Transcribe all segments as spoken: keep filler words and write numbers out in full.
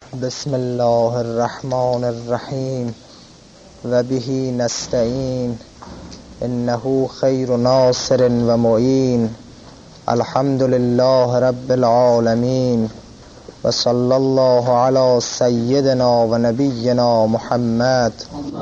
بسم الله الرحمن الرحیم و به نستعین انه خیر ناصر و معین. الحمد لله رب العالمین و صلی الله علی سیدنا و نبینا محمد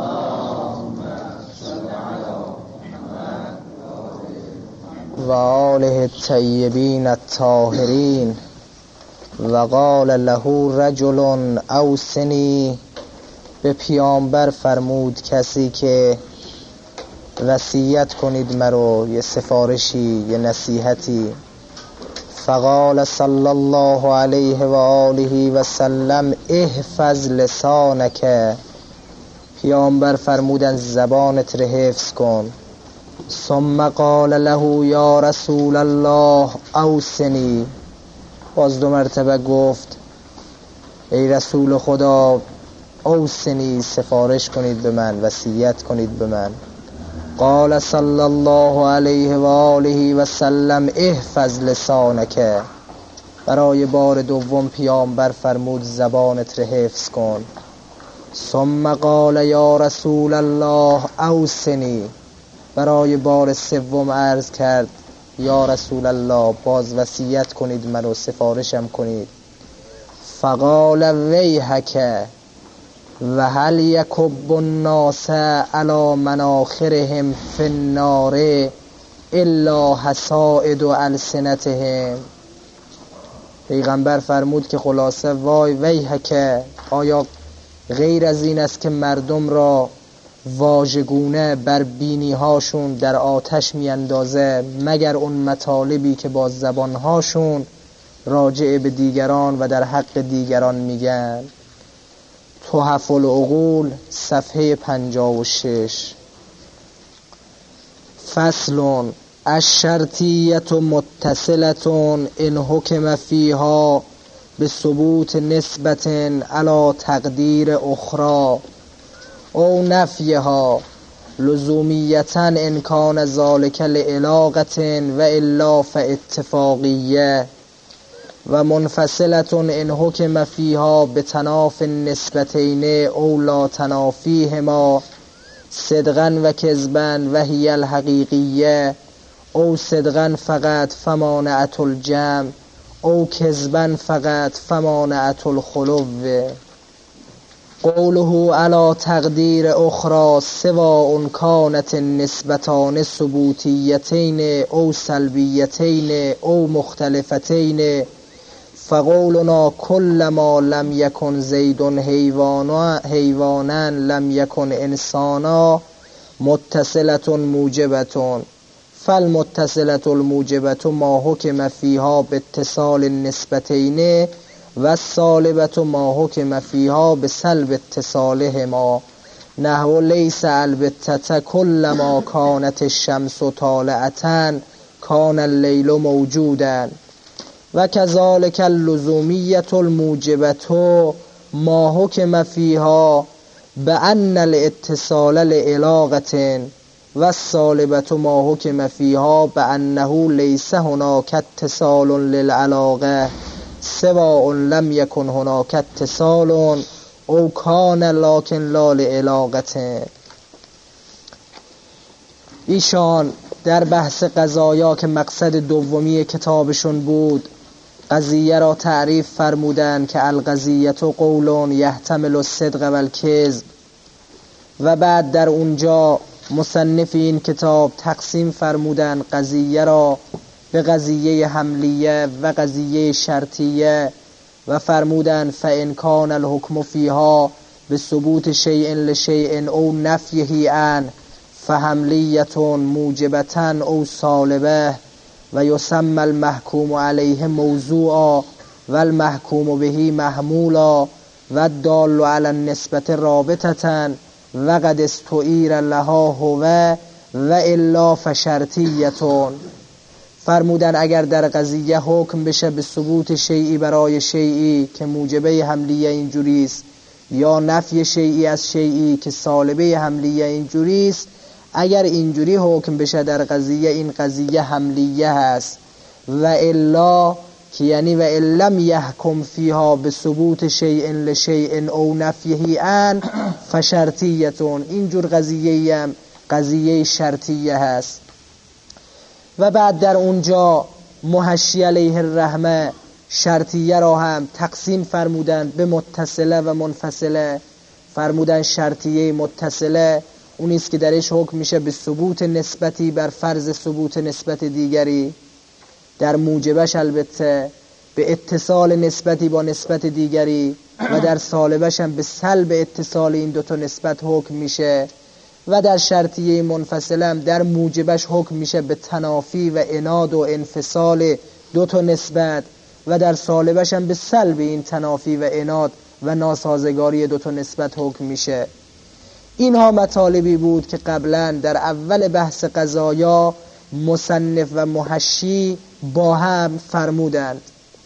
و آله الطیبین الطاهرین. و قال له رجل اوصنی، به پیامبر فرمود کسی که وصیت کنید مرا، یه سفارشی یه نصیحتی. فقال صلی الله علیه و آله و سلم احفظ لسانک، پیامبر فرمودن زبانت رو حفظ کن. ثم قال له یا رسول الله اوصنی، باز دو مرتبه گفت ای رسول خدا اوصنی، سفارش کنید به من، وصیت کنید به من. قال صلی الله علیه و آله و سلم احفظ لسانک، برای بار دوم پیامبر فرمود زبانت رو حفظ کن. ثم قال یا رسول الله اوصنی، برای بار سوم عرض کرد یا رسول الله باز وصیت کنید منو، سفارشم کنید. فقال ویحک و هل یکب الناس علی مناخرهم فی النار الا حصائد السنتهم. پیغمبر فرمود که خلاصه وای ویحک، آیا غیر از این است که مردم را واژگونه بر بینی هاشون در آتش می اندازه مگر اون مطالبی که با زبانهاشون راجع به دیگران و در حق دیگران میگن. تحف العقول صفحه پنجاه و شش. فصل الشرطیت متصلت ان حکم فیها به ثبوت نسبت علی تقدیر اخرى او نفیها لزومیتا ان کان ذالک لعلاقت و الا فاتفاقیه و منفصلت ان حکم فیها به تناف النسبتین او لا تنافیهما صدقا و کذبا و هی الحقیقیه او صدقا فقط فمانعت الجمع او کذبا فقط فمانعت الخلو. قوله علی تقدیر اخرى سواء کانت النسبتان ثبوتیتین او سلبیتین او مختلفتین فقولنا کل ما لم یکن زید حیوانا حیوانا لم یکن انسانا متصلة موجبة فالمتصلة الموجبة ما حکم فیها باتصال النسبتین و السالبة ما حکم فیها به سلب اتصالهما نحو لیس البتة کل ما کانت الشمس طالعة کان اللیل موجودا و کذالک اللزومیة الموجبة ما حکم فیها بأن الاتصال لعلاقة و السالبة ما حکم فیها بأنه لیس هناک اتصال للعلاقة سواء لم یکن هناک اتصال او کان لکن لا لعلاقة. ایشان در بحث قضایا که مقصد دومی کتابشون بود قضیه را تعریف فرمودن که القضیة قول یحتمل الصدق و الکذب، و بعد در اونجا مصنف این کتاب تقسیم فرمودن قضیه را به قضیه حملیه و قضیه شرطیه و فرمودن فإن کان الحکم فیها به ثبوت شیء لشیء او نفیه عن فحملیة موجبة او سالبه و یسمى المحکوم علیه موضوعا و المحکوم بهی محمولا و الدال علی النسبة رابطة و قد استعیر لها هو و الا فشرطیة. فرمودن اگر در قضیه حکم بشه به ثبوت شیئی برای شیئی که موجبه حملیه اینجوریست یا نفی شیئی از شیئی که سالبه حملیه اینجوریست، اگر اینجوری حکم بشه در قضیه این قضیه حملیه هست و الا که یعنی و لم یحکم فیها به ثبوت شیء لشیء او نفیه ان فشرطیتون، اینجور قضیه هم قضیه شرطیه هست. و بعد در اونجا محشی علیه الرحمه شرطیه را هم تقسیم فرمودن به متصله و منفصله. فرمودن شرطیه متصله اونیست که درش حکم میشه به ثبوت نسبتی بر فرض ثبوت نسبت دیگری، در موجبش البته به اتصال نسبتی با نسبت دیگری، و در سالبش هم به سلب اتصال این دوتا نسبت حکم میشه. و در شرطیه منفصله هم در موجبش حکم میشه به تنافی و عناد و انفصال دوتا نسبت، و در سالبش هم به سلب این تنافی و عناد و ناسازگاری دوتا نسبت حکم میشه. اینها مطالبی بود که قبلا در اول بحث قضایا مصنف و محشی با هم فرمودند.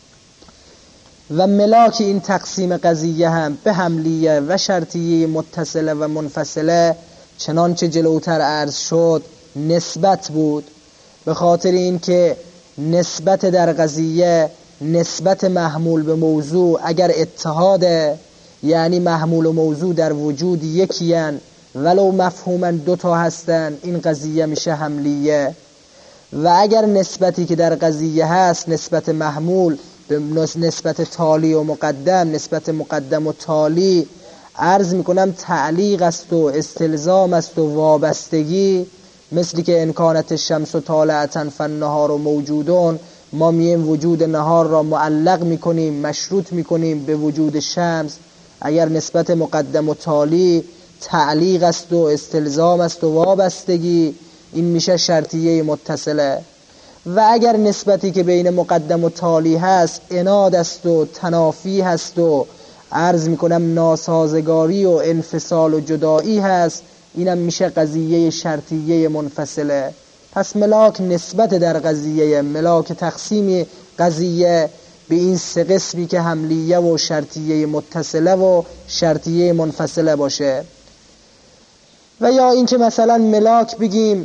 و ملاک این تقسیم قضیه هم به حملیه و شرطیه متصله و منفصله چنانچه جلوتر عرض شد نسبت بود، به خاطر این که نسبت در قضیه نسبت محمول به موضوع اگر اتحاده، یعنی محمول و موضوع در وجود یکیان ولو مفهوما دوتا هستن، این قضیه میشه حملیه. و اگر نسبتی که در قضیه هست نسبت محمول به نسبت تالی و مقدم، نسبت مقدم و تالی عرض میکنم تعلیق است و استلزام است و وابستگی، مثلی که انکانت شمس و طالعتن فالنهار و موجودون، ما میم وجود نهار را معلق میکنیم مشروط میکنیم به وجود شمس. اگر نسبت مقدم و تالی تعلیق است و استلزام است و وابستگی، این میشه شرطیه متصله. و اگر نسبتی که بین مقدم و تالی هست عناد است و تنافی هست و عرض میکنم ناسازگاری و انفصال و جدایی هست، اینم میشه قضیه شرطیه منفصله. پس ملاک نسبت در قضیه، ملاک تقسیم قضیه به این سه قسمی که حملیه و شرطیه متصله و شرطیه منفصله باشه. و یا اینکه مثلا ملاک بگیم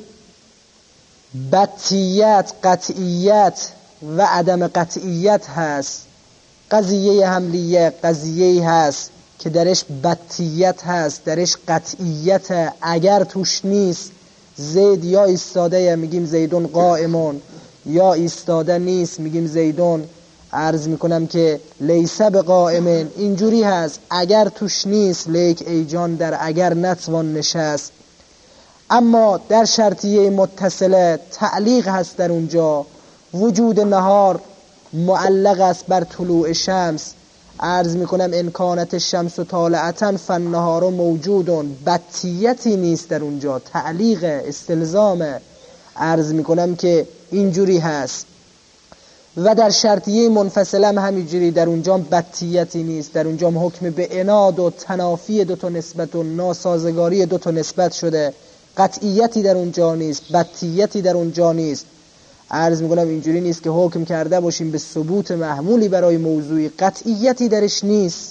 بطیت، قطعیت و عدم قطعیت هست. قضیه حملیه قضیه هست که درش بطیت هست، درش قطعیت، اگر توش نیست زید یا ایستاده میگیم زیدون قائمون، یا ایستاده نیست میگیم زیدون عرض میکنم که لیسه به قائمن، اینجوری هست. اگر توش نیست لیک ای جان در اگر نتوان نشست. اما در شرطیه متصله تعلیق هست، در اونجا وجود نهار معلق است بر طلوع شمس، عرض میکنم انکانت شمس و طالعتن فالنهار موجودون، بطیتی نیست در اونجا، تعلیق استلزامه، عرض میکنم که اینجوری هست. و در شرطیه منفصله هم همینجوری، در اونجا بطیتی نیست، در اونجا حکم به عناد و تنافی دوتا نسبت و ناسازگاری دوتا نسبت شده، قطعیتی در اونجا نیست، بطیتی در اونجا نیست. عرض میکنم اینجوری نیست که حکم کرده باشیم به ثبوت محمولی برای موضوعی، قطعیتی درش نیست.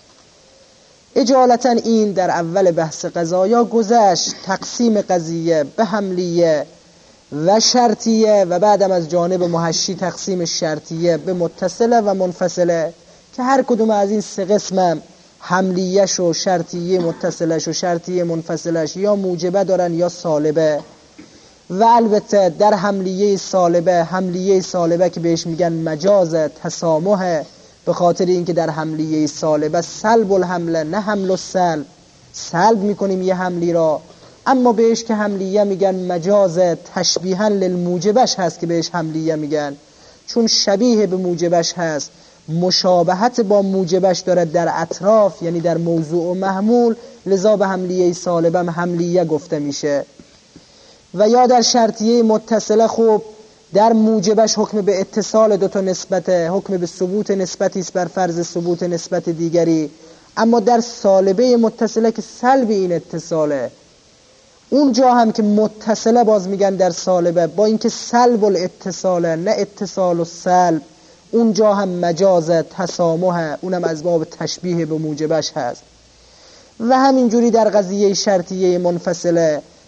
اجالتا این در اول بحث قضایا گذشت، تقسیم قضیه به حملیه و شرطیه، و بعدم از جانب محشی تقسیم شرطیه به متصله و منفصله، که هر کدوم از این سه قسم حملیه‌ش و شرطیه متصله‌ش و شرطیه منفصله‌ش یا موجبه دارن یا سالبه. و البته در حملیه سالبه، حملیه سالبه که بهش میگن مجاز تسامحه، به خاطر اینکه در حملیه سالبه سلب الحمله نه حمل و سلب، سلب میکنیم یه حملی را، اما بهش که حملیه میگن مجاز تشبیها للموجبش هست که بهش حملیه میگن، چون شبیه به موجبش هست، مشابهت با موجبش داره در اطراف، یعنی در موضوع و محمول، لذا به حملیه سالبه هم حملیه گفته میشه. و یا در شرطیه متصله خوب در موجبش حکم به اتصال دوتا نسبته، حکم به ثبوت نسبتی است بر فرض ثبوت نسبت دیگری، اما در سالبه متصله که سلب این اتصاله، اونجا هم که متصله باز میگن در سالبه با اینکه سلب الاتصاله نه اتصال و سلب، اونجا هم مجاز تسامحه، اونم از باب تشبیه به موجبش هست. و همینجوری در قضیه شرطیه منفصله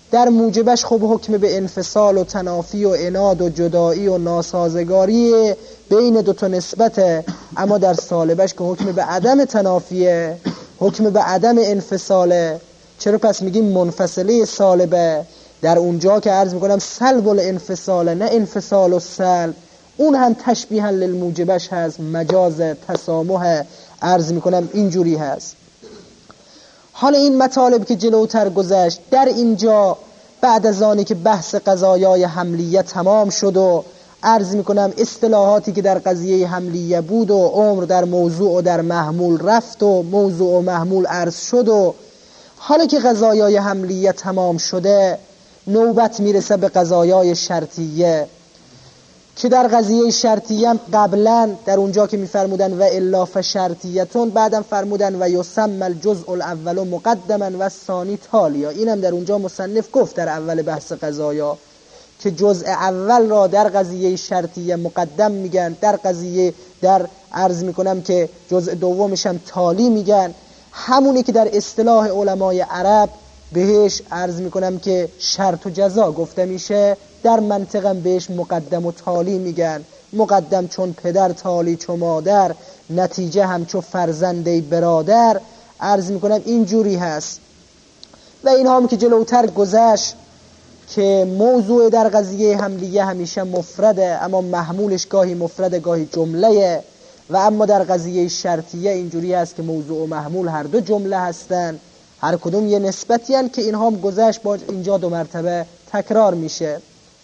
در موجبش خب حکم به انفصال و تنافی و عناد و جدایی و ناسازگاری بین دو تا نسبته، اما در سالبش که حکم به عدم تنافیه، حکم به عدم انفصاله. چرا پس میگیم منفصله سالبه؟ در اونجا که عرض میکنم سلب الانفصاله، نه انفصال و سلب، اون هم تشبیها للموجبش هست، مجاز تسامح، عرض میکنم اینجوری هست. حالا این مطالب که جلوتر گذشت، در اینجا بعد از آنی که بحث قضایای حملیه تمام شد و عرض میکنم اصطلاحاتی که در قضیه حملیه بود و عمر در موضوع و در محمول رفت و موضوع و محمول عرض شد، و حالا که قضایای حملیه تمام شده نوبت میرسه به قضایای شرطیه، که در قضیه شرطیه هم قبلا در اونجا که میفرمودن و الا فشرطیتون، بعدم فرمودن و یسمى الجزء الاول مقدما و ثانی تالیا. اینم در اونجا مصنف گفت در اول بحث قضایا که جزء اول را در قضیه شرطیه مقدم میگن، در قضیه در عرض میکنم که جزء دومش هم تالی میگن، همونی که در اصطلاح علمای عرب بهش عرض میکنم که شرط و جزا گفته میشه، در منطقم بهش مقدم و تالی میگن. مقدم چون پدر، تالی چون مادر، نتیجه هم چون فرزندی برادر، عرض میکنم اینجوری هست. و این هم که جلوتر گذشت که موضوع در قضیه حملیه همیشه مفرده، اما محمولش گاهی مفرده گاهی جمله، و اما در قضیه شرطیه اینجوری هست که موضوع و محمول هر دو جمله هستن، هر کدوم یه نسبتی هن که اینها هم گذشت، با اینجا دو مرتبه تکرار میشه.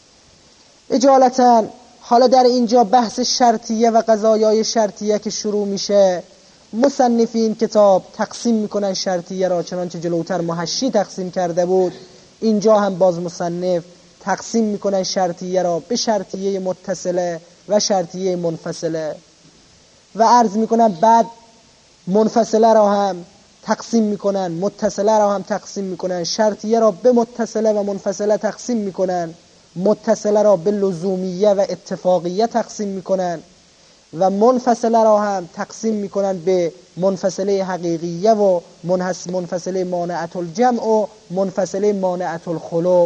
اجالتا حالا در اینجا بحث شرطیه و قضایای شرطیه که شروع میشه، مصنفین کتاب تقسیم میکنن شرطیه را چنانچه جلوتر محشی تقسیم کرده بود، اینجا هم باز مصنف تقسیم میکنن شرطیه را به شرطیه متصله و شرطیه منفصله، و عرض میکنن بعد منفصله را هم تقسیم میکنن، متصله را هم تقسیم میکنن، شرطیه را به متصله و منفصله تقسیم میکنن، متصله را به لزومیه و اتفاقیه تقسیم میکنن، و منفصله را هم تقسیم میکنن به منفصله حقیقیه و منفصله مانعت الجمع و منفصله مانعت الخلو.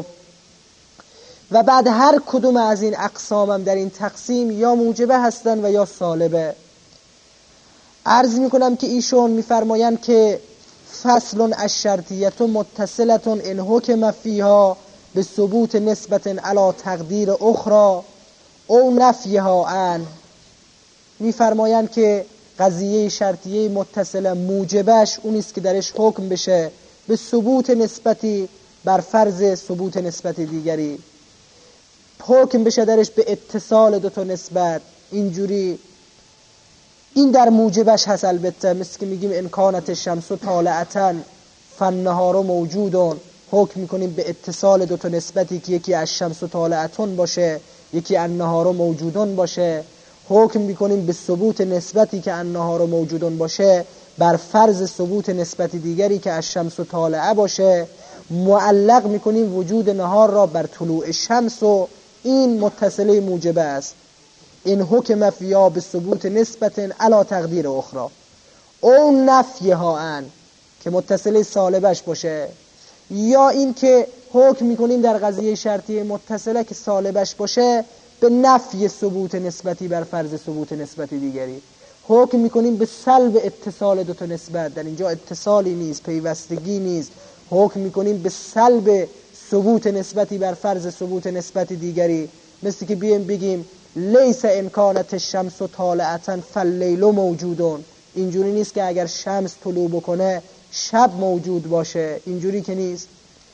و بعد هر کدوم از این اقسام هم در این تقسیم یا موجبه هستن و یا سالبه. عرض میکنم که ایشون میفرمایند که فصل الشرطیه متصله ان حکم فیها به ثبوت نسبت علی تقدیر اخرى او نفیها عن. میفرمایند که قضیه شرطیه متصله موجبش اونیست که درش حکم بشه به ثبوت نسبتی بر فرض ثبوت نسبت دیگری، حکم بشه درش به اتصال دو تا نسبت، اینجوری. این در موجبش هست. البته مثل که میگیم انکانت شمس و طالعتا فالنهار موجودون، حکم میکنیم به اتصال دو تا نسبتی که یکی از شمس و طالعتون باشه، یکی النهار موجودون باشه، حکم میکنیم به ثبوت نسبتی که النهار موجودون باشه بر فرض ثبوت نسبتی دیگری که از شمس و طالعه باشه، معلق میکنیم وجود نهار را بر طلوع شمس، و این متصله موجبه است. این حکم فیا به ثبوت نسبت علی تقدیر اخرى او نفیها عن، که متصله سالبش باشه، یا این که حکم میکنیم در قضیه شرطی متصله که سالبش باشه به نفی ثبوت نسبتی بر فرض ثبوت نسبتی دیگری، حکم میکنیم به سلب اتصال دو تا نسبت، در اینجا اتصالی نیست، پیوستگی نیست، حکم میکنیم به سلب ثبوت نسبتی بر فرض ثبوت نسبتی دیگری، مثل که بیم بگیم لیس امکانت الشمس طالعتا فاللیل موجودون، اینجوری نیست که اگر شمس طلوع بکنه شب موجود باشه، اینجوری که نیست.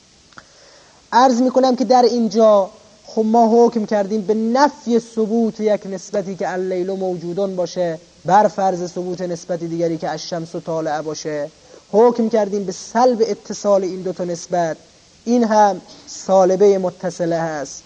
عرض میکنم که در اینجا خب ما حکم کردیم به نفی ثبوت یک نسبتی که اللیل موجودون باشه بر فرض ثبوت نسبتی دیگری که الشمس طالعه باشه، حکم کردیم به سلب اتصال این دو تا نسبت، این هم سالبه متصله هست.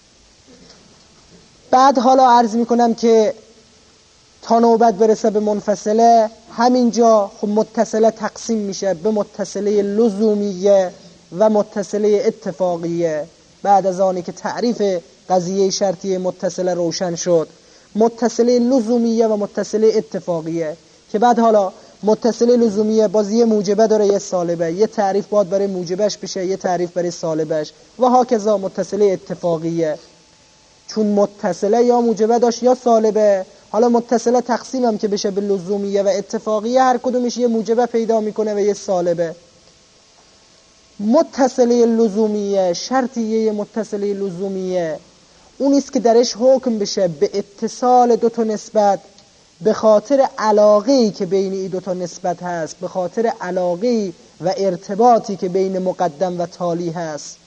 بعد حالا عرض میکنم که تا نوبت برسه به منفصله، همینجا خب متصله تقسیم میشه به متصله لزومیه و متصله اتفاقیه. بعد از آنی که تعریف قضیه شرطی متصله روشن شد، متصله لزومیه و متصله اتفاقیه، که بعد حالا متصله لزومیه باز یه موجبه داره یه سالبه، یه تعریف باید برای موجبش بشه، یه تعریف برای سالبش و هاکذا. متصله اتفاقیه چون متصله یا موجبه داشت یا سالبه. حالا متصله تقسیم هم که بشه به لزومیه و اتفاقیه، هر کدومش یه موجبه پیدا میکنه و یه سالبه. متصله لزومیه شرطیه یه متصله لزومیه اونیست که درش حکم بشه به اتصال دو تا نسبت به خاطر علاقه‌ای که بین این دو تا نسبت هست، به خاطر علاقه‌ای و ارتباطی که بین مقدم و تالی هست.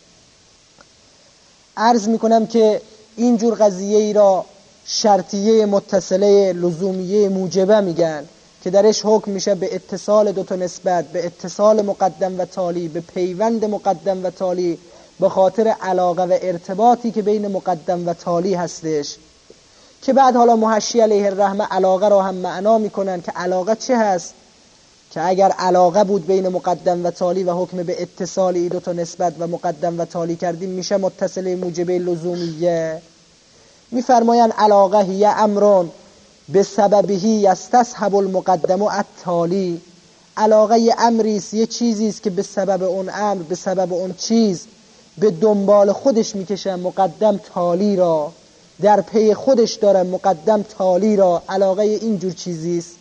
عرض میکنم که اینجور قضیه ای را شرطیه متصله لزومیه موجبه میگن که درش حکم میشه به اتصال دو تا نسبت، به اتصال مقدم و تالی، به پیوند مقدم و تالی به خاطر علاقه و ارتباطی که بین مقدم و تالی هستش. که بعد حالا محشی علیه الرحمه علاقه را هم معنا میکنن که علاقه چه هست، که اگر علاقه بود بین مقدم و تالی و حکم به اتصال این دو تا نسبت و مقدم و تالی کردیم میشه متصله موجبه لزومیه. میفرماین علاقه هی امرون به سببهی یستصحب المقدم و التالی. علاقه یه امریست، یه چیزیست که به سبب اون امر، به سبب اون چیز به دنبال خودش میکشه مقدم تالی را، در پی خودش داره مقدم تالی را. علاقه اینجور چیزیست.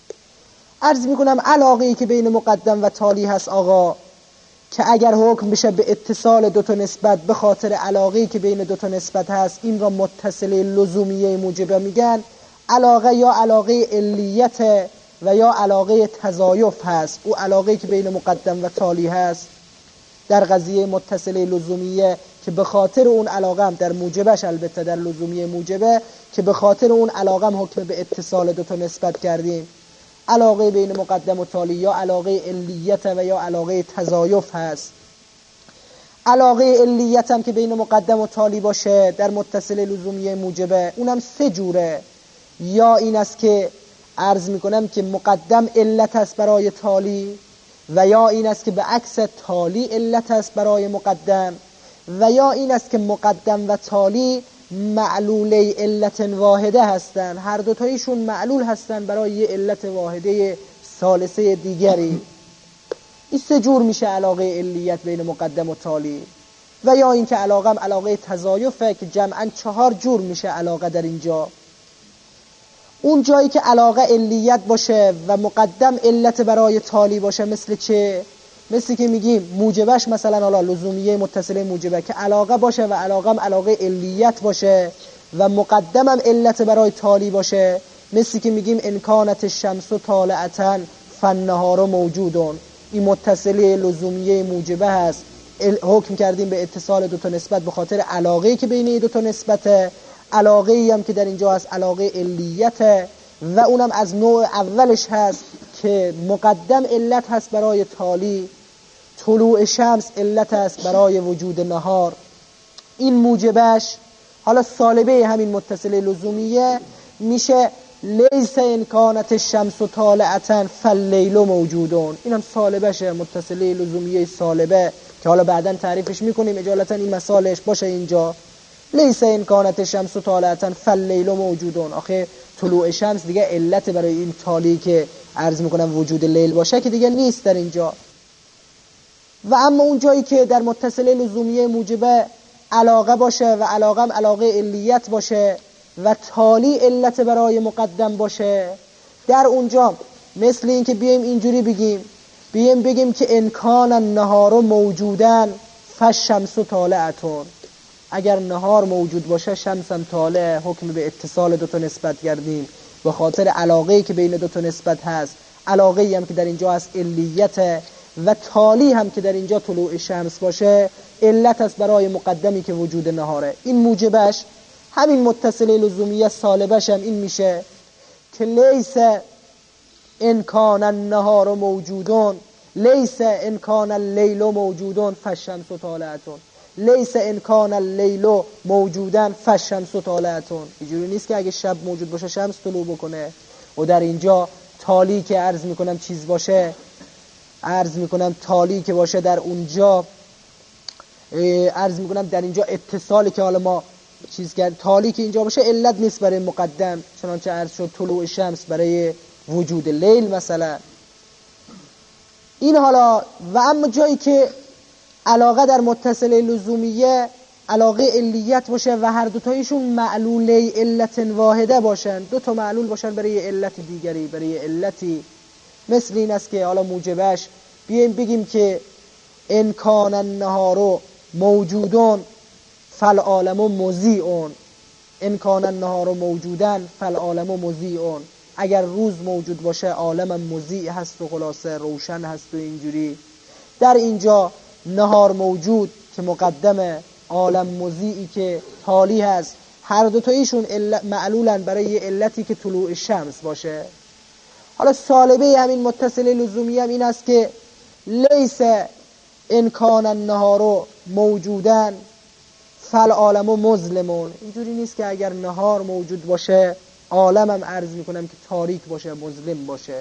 عرض میکنم علاقه‌ای که بین مقدم و تالی هست آقا، که اگر حکم بشه به اتصال دو تا نسبت به خاطر علاقه‌ای که بین دو تا نسبت هست، این را متصله لزومیه موجبه میگن. علاقه یا علاقه علیت و یا علاقه تضایف هست. او علاقه‌ای که بین مقدم و تالی هست در قضیه متصله لزومیه که به خاطر اون علاقه هم در موجبش، البته در لزومیه موجبه که به خاطر اون علاقه هم حکم به اتصال دو تا نسبت کردیم. علاقه بین مقدم و تالی یا علاقه علیت و یا علاقه تضایف هست. علاقه علیت هم که بین مقدم و تالی باشه در متصله لزومیه موجبه، اونم سه جوره. یا این است که عرض میکنم که مقدم علت است برای تالی، و یا این است که به عکس تالی علت است برای مقدم، و یا این است که مقدم و تالی معلوله علت واحده هستن، هر دوتایشون معلول هستن برای یه علت واحده ثالثه دیگری. این سه جور میشه علاقه علیت بین مقدم و تالی. و یا این که علاقه هم علاقه تضایفه که جمعا چهار جور میشه علاقه در اینجا. اون جایی که علاقه علیت باشه و مقدم علت برای تالی باشه مثل چه؟ مثل که میگیم موجبش مثلا حالا لزومیه متصله موجبه که علاقه باشه و علاقه هم علاقه علیت باشه و مقدم هم علت برای تالی باشه. مثل که میگیم انکانت الشمس طالعتن فالنهار موجودون. این متصله لزومیه موجبه هست، حکم کردیم به اتصال دو تا نسبت به خاطر علاقه‌ای که بین این دو تا نسبته. علاقه‌ای هم که در اینجا هست علاقه علیته و اونم از نوع اولش هست که مقدم علت هست برای تالی، طلوع شمس علت هست برای وجود نهار. این موجبش حالا سالبه همین متصله لزومیه میشه لیس انکانت الشمس طالعتن فاللیل موجودون. این هم سالبشه، متصله لزومیه سالبه که حالا بعداً تعریفش میکنیم اجالتا این مسائلش باشه اینجا. لیس انکانت الشمس طالعتن فاللیل موجودون. آخه طلوع شمس دیگه علت برای این تالی که عرض میکنم وجود لیل باشه که دیگه نیست در اینجا. و اما اون جایی که در متصله لزومیه موجبه علاقه باشه و علاقه هم علاقه علیت باشه و تالی علت برای مقدم باشه، در اونجا مثل این که بیایم اینجوری بگیم بیایم بگیم که انکان النهار موجودن فالشمس طالعتون. اگر نهار موجود باشه شمس هم طالع، حکم به اتصال دو تا نسبت کردیم به خاطر علاقه‌ای که بین دو تا نسبت هست. علاقه‌ای هم که در اینجا هست علیت و تالی هم که در اینجا طلوع شمس باشه علت است برای مقدمی که وجود نهاره. این موجبش همین متصله لزومیه سالبش هم این میشه که لیس انکان النهار موجودون لیس انکان اللیل موجودون فالشمس طالعتون. لیس انکان اللیل موجودن فالشمس طالعتون. اینجوری نیست که اگه شب موجود باشه شمس طلوع بکنه. و در اینجا تالی که عرض میکنم چیز باشه، عرض میکنم تالی که باشه در اونجا، عرض میکنم در اینجا اتصالی که حالا ما چیز کرد، تالی که اینجا باشه علت نیست برای مقدم، چنانچه عرض شد طلوع شمس برای وجود لیل مثلا. این حالا و اما جایی که علاقه در متصله لزومیه علاقه علیت باشه و هر دوتایشون معلوله علت واحده باشن، دو تا معلول باشن برای علت دیگری، برای علتی مثل این است که حالا موجبش بیایم بگیم که ان کان النهار موجودون فالعالم مضیء، ان کان النهار موجودا فالعالم مضیء، اگر روز موجود باشه عالم مضیء هست و خلاصه روشن هست و اینجوری. در اینجا نهار موجود که مقدمه، عالم مضیئی که تالی هست، هر دو تایشون معلولن برای علتی که طلوع شمس باشه. حالا سالبه همین متصل لزومی هم این است که لیس ان کان النهار موجودن فالعالم مظلمون، اینجوری نیست که اگر نهار موجود باشه عالم هم عرض میکنم که تاریک باشه، مظلم باشه.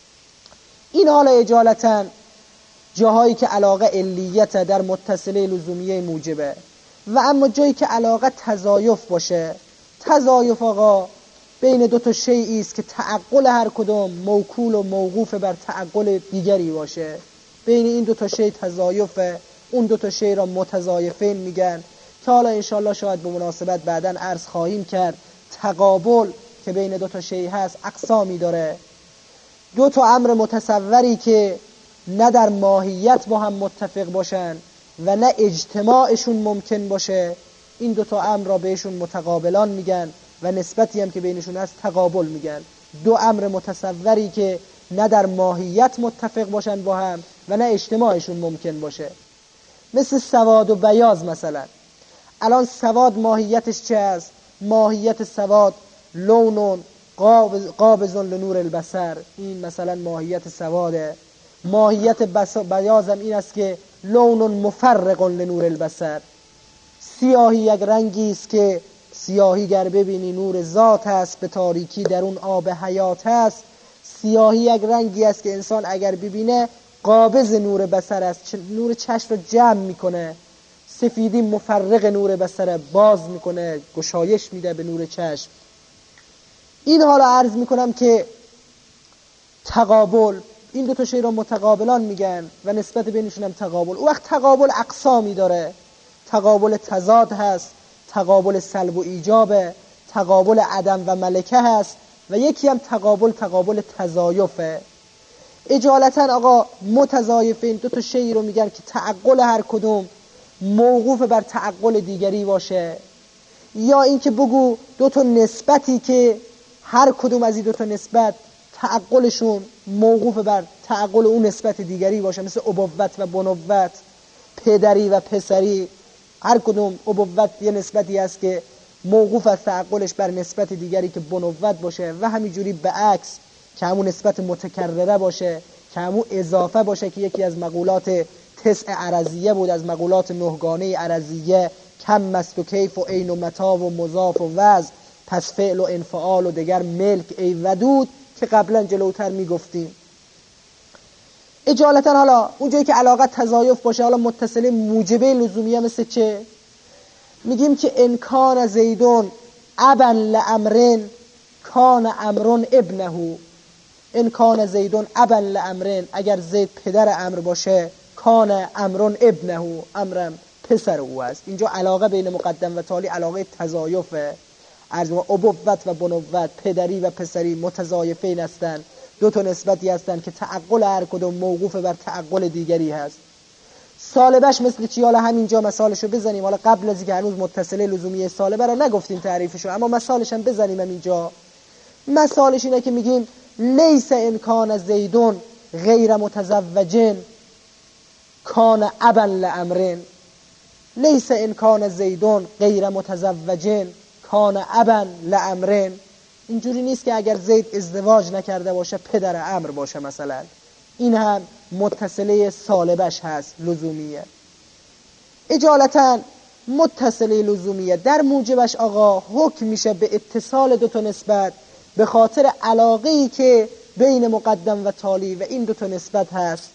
این حالا اجالتا جاهایی که علاقه علیت در متصله لزومیه موجبه. و اما جایی که علاقه تضایف باشه، تضایف آقا بین دو تا شیئی است که تعقل هر کدوم موکول و موقوف بر تعقل دیگری باشه، بین این دو تا شی تضایفه، اون دو تا شی را متضایفین میگن که حالا انشالله شاید به مناسبت بعداً عرض خواهیم کرد. تقابل که بین دو تا شی هست اقسامی داره. دو تا امر متصوری که نه در ماهیت با هم متفق باشن و نه اجتماعشون ممکن باشه، این دو تا امر را بهشون متقابلان میگن و نسبتی هم که بینشون هست تقابل میگن. دو امر متصوری که نه در ماهیت متفق باشن با هم و نه اجتماعشون ممکن باشه، مثل سواد و بیاض. مثلا الان سواد ماهیتش چه است؟ ماهیت سواد لون قابض لنور البصر، این مثلا ماهیت سواده. ماهیت بیاض هم این است که لون مفرق لنور البصر، سیاهی یک رنگی است که سیاهی گر ببینی نور ذات است، به تاریکی در اون آب حیات است. سیاهی یک رنگی است که انسان اگر ببینه قابض نور بصر است، نور چشم رو جمع میکنه. سفیدی مفرق نور بصر، باز میکنه، گشایش میده به نور چشم. این حالا عرض میکنم که تقابل، این دو تا شی را متقابلان میگن و نسبت بینشون هم تقابل. او وقت تقابل اقسامی داره، تقابل تضاد هست، تقابل سلب و ایجابه، تقابل عدم و ملکه هست و یکی هم تقابل تقابل تضایفه. اجالتا آقا متضایفین دو تا شی رو میگن که تعقل هر کدوم موقوف بر تعقل دیگری باشه، یا اینکه بگو دو تا نسبتی که هر کدوم از این دو تا نسبت تعقلشون موقوف بر تعقل اون نسبت دیگری باشه، مثل ابوت و بنوت، پدری و پسری. هر کدوم ابوت یه نسبتی است که موقوف از تعقلش بر نسبت دیگری که بنوت باشه، و همینجوری به عکس که همون نسبت متکرره باشه، که همون اضافه باشه که یکی از مقولات تسع عرضیه بود، از مقولات نهگانه عرضیه، کم مست و کیف و عین و متا و مضاف و وزن، پس فعل و انفعال و دیگر ملک ای ودود که قبلا جلوتر میگفتیم. اجالتا حالا اونجایی که علاقه تضایف باشه، حالا متصله موجبه لزومیه مثل چه؟ میگیم که ان کان زیدون ابا لامرن کان امرن ابنه. ان کان زیدون ابا لامرن، اگر زید پدر امر باشه، کان امرن ابنه، امرم پسر او است. اینجا علاقه بین مقدم و تالی علاقه تضایفه. از ابوت و بنوت، پدری و پسری متضایفین هستند، دو تا نسبتی هستند که تعقل هر کدوم موقوف بر تعقل دیگری هست. سالبش مثل چی؟ حالا همینجا مثالشو بزنیم. حالا قبل از اینکه هنوز متصله لزومیه سالبه رو نگفتیم تعریفشو، اما مثالش هم بزنیم همینجا. مثالش اینه که میگیم لیس ان کان زیدون غیر متزوجن کان ابا لامرن. لیس ان کان زیدون غیر متزوجن کان ابا لامرن. اینجوری نیست که اگر زید ازدواج نکرده باشه پدر امر باشه مثلا. این هم متصله سالبش هست لزومیه. اجالتا متصله لزومیه در موجبش آقا حکم میشه به اتصال دو تا نسبت به خاطر علاقه‌ای که بین مقدم و تالی و این دو تا نسبت هست.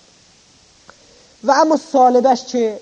و اما سالبش چه؟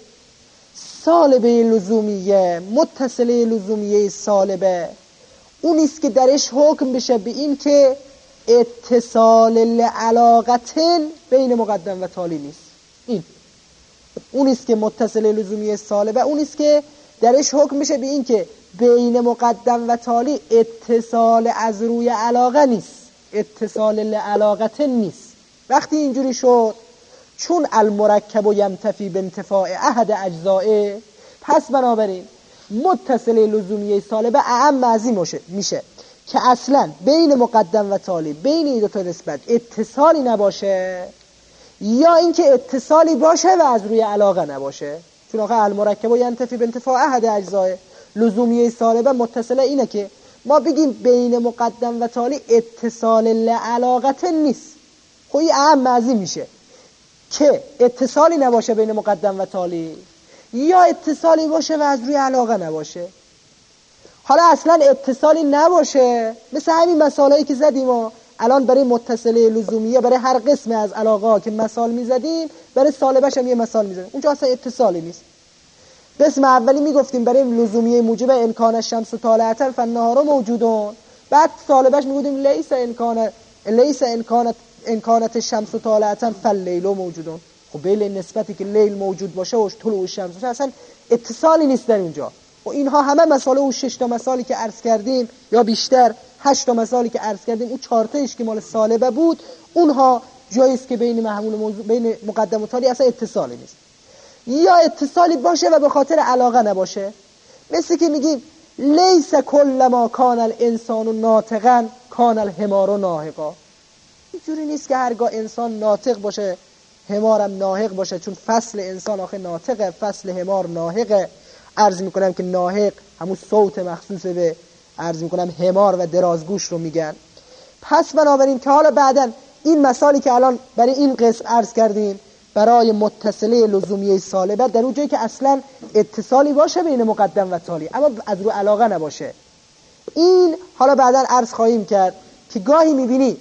سالبه لزومیه، متصله لزومیه سالبه اونیست که درش حکم بشه به این که اتصال لعلاقتن بین مقدم و تالی نیست. این اونیست که متصل لزومی سالبه، اونیست که درش حکم میشه به این که بین مقدم و تالی اتصال از روی علاقه نیست، اتصال لعلاقتن نیست. وقتی اینجوری شد، چون المرکب و ینتفی به انتفاع احد اجزائه، پس بنابراین متصل لزومی سالبه اعم از این میشه که اصلا بین مقدم و تالی، بین این دو تا نسبت اتصالی نباشه، یا اینکه اتصالی باشه و از روی علاقه نباشه. چون آخه المرکب و ینتفی به انتفاع احد اجزائه، لزومی سالبه متصله اینه که ما بگیم بین مقدم و تالی اتصال لعلاقت نیست. خب این اعم از این میشه که اتصالی نباشه بین مقدم و تالی، یا اتصالی باشه و از روی علاقه نباشه. حالا اصلا اتصالی نباشه، مثل همین مسائلی که زدیم و الان برای متصله لزومیه، برای هر قسم از علاقه ها که مثال میزدیم، برای سالبش هم یه مثال میزدیم، اونجا اصلا اتصالی نیست. قسم اولی میگفتیم برای لزومیه موجب امکان الشمس طالعة فالنهار موجودون، بعد سالبش میگفتیم لیس امکان لیس امکانت امکانت الشمس طالعة فاللیل موجودون. خب بین نسبتی که لیل موجود باشه و طلوع الشمس باشه اصلا اتصالی نیست در اونجا. و اینها همه مسائل اون شش تا مثالی که عرض کردیم یا بیشتر هشت تا مثالی که عرض کردیم، اون چهار تایش که مال سالبه بود، اونها جایی است که بین محمول موضوع بین مقدم و تالی اصلا اتصالی نیست. یا اتصالی باشه و به خاطر علاقه نباشه، مثل که میگیم لیس کل ما کان الانسان ناطقا کان الحمار ناهقا. اینجوری نیست که هرگاه انسان ناطق باشه حمارم ناهق باشه، چون فصل انسان آخه ناطقه، فصل حمار ناهقه. عرض میکنم که ناهق همون صوت مخصوص به عرض میکنم حمار و درازگوش رو میگن. پس بنابراین که حالا بعدن این مثالی که الان برای این قسم عرض کردیم برای متصله لزومیه سالبه، در اون جایی که اصلا اتصالی باشه بین مقدم و تالی اما از رو علاقه نباشه، این حالا بعدن عرض خواهیم کرد که گاهی میبینی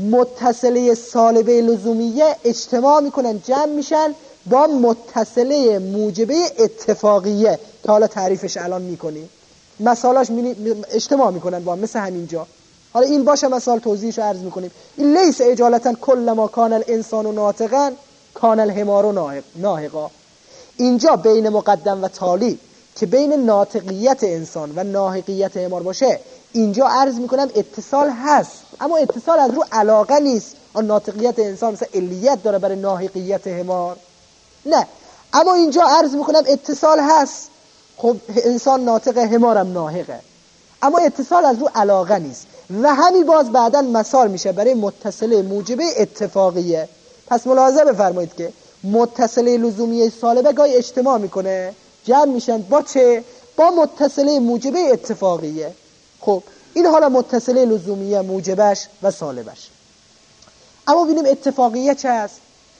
متصله سالبه لزومیه اجتماع میکنن، جمع میشن با متصله موجبه اتفاقیه که حالا تعریفش الان میکنیم. مثالاش اجتماع میکنن با هم، مثل همینجا. حالا این باشه مثال توضیحش رو عرض میکنیم. این لیس اجالتا کل ما کان الانسان ناطقا کان الحمار ناهقا. اینجا بین مقدم و تالی که بین ناطقیت انسان و ناهقیت حمار باشه، اینجا عرض میکنم اتصال هست، اما اتصال از رو علاقه نیست. آن ناطقیت انسان مثل علیت داره برای ناهقیت حمار، نه، اما اینجا عرض میکنم اتصال هست. خب انسان ناطق، حمارم ناهقه، اما اتصال از رو علاقه نیست. و همین باز بعداً مثال میشه برای متصله موجبه اتفاقیه. پس ملاحظه بفرمایید که متصله لزومیه سالبه گاهی اجتماع میکنه، جمع میشن با چه؟ با متصله موجبه اتفاقیه. خب این حالا متصله لزومیه موجبش و سالبش. اما ببینیم اتفاقیه چه است؟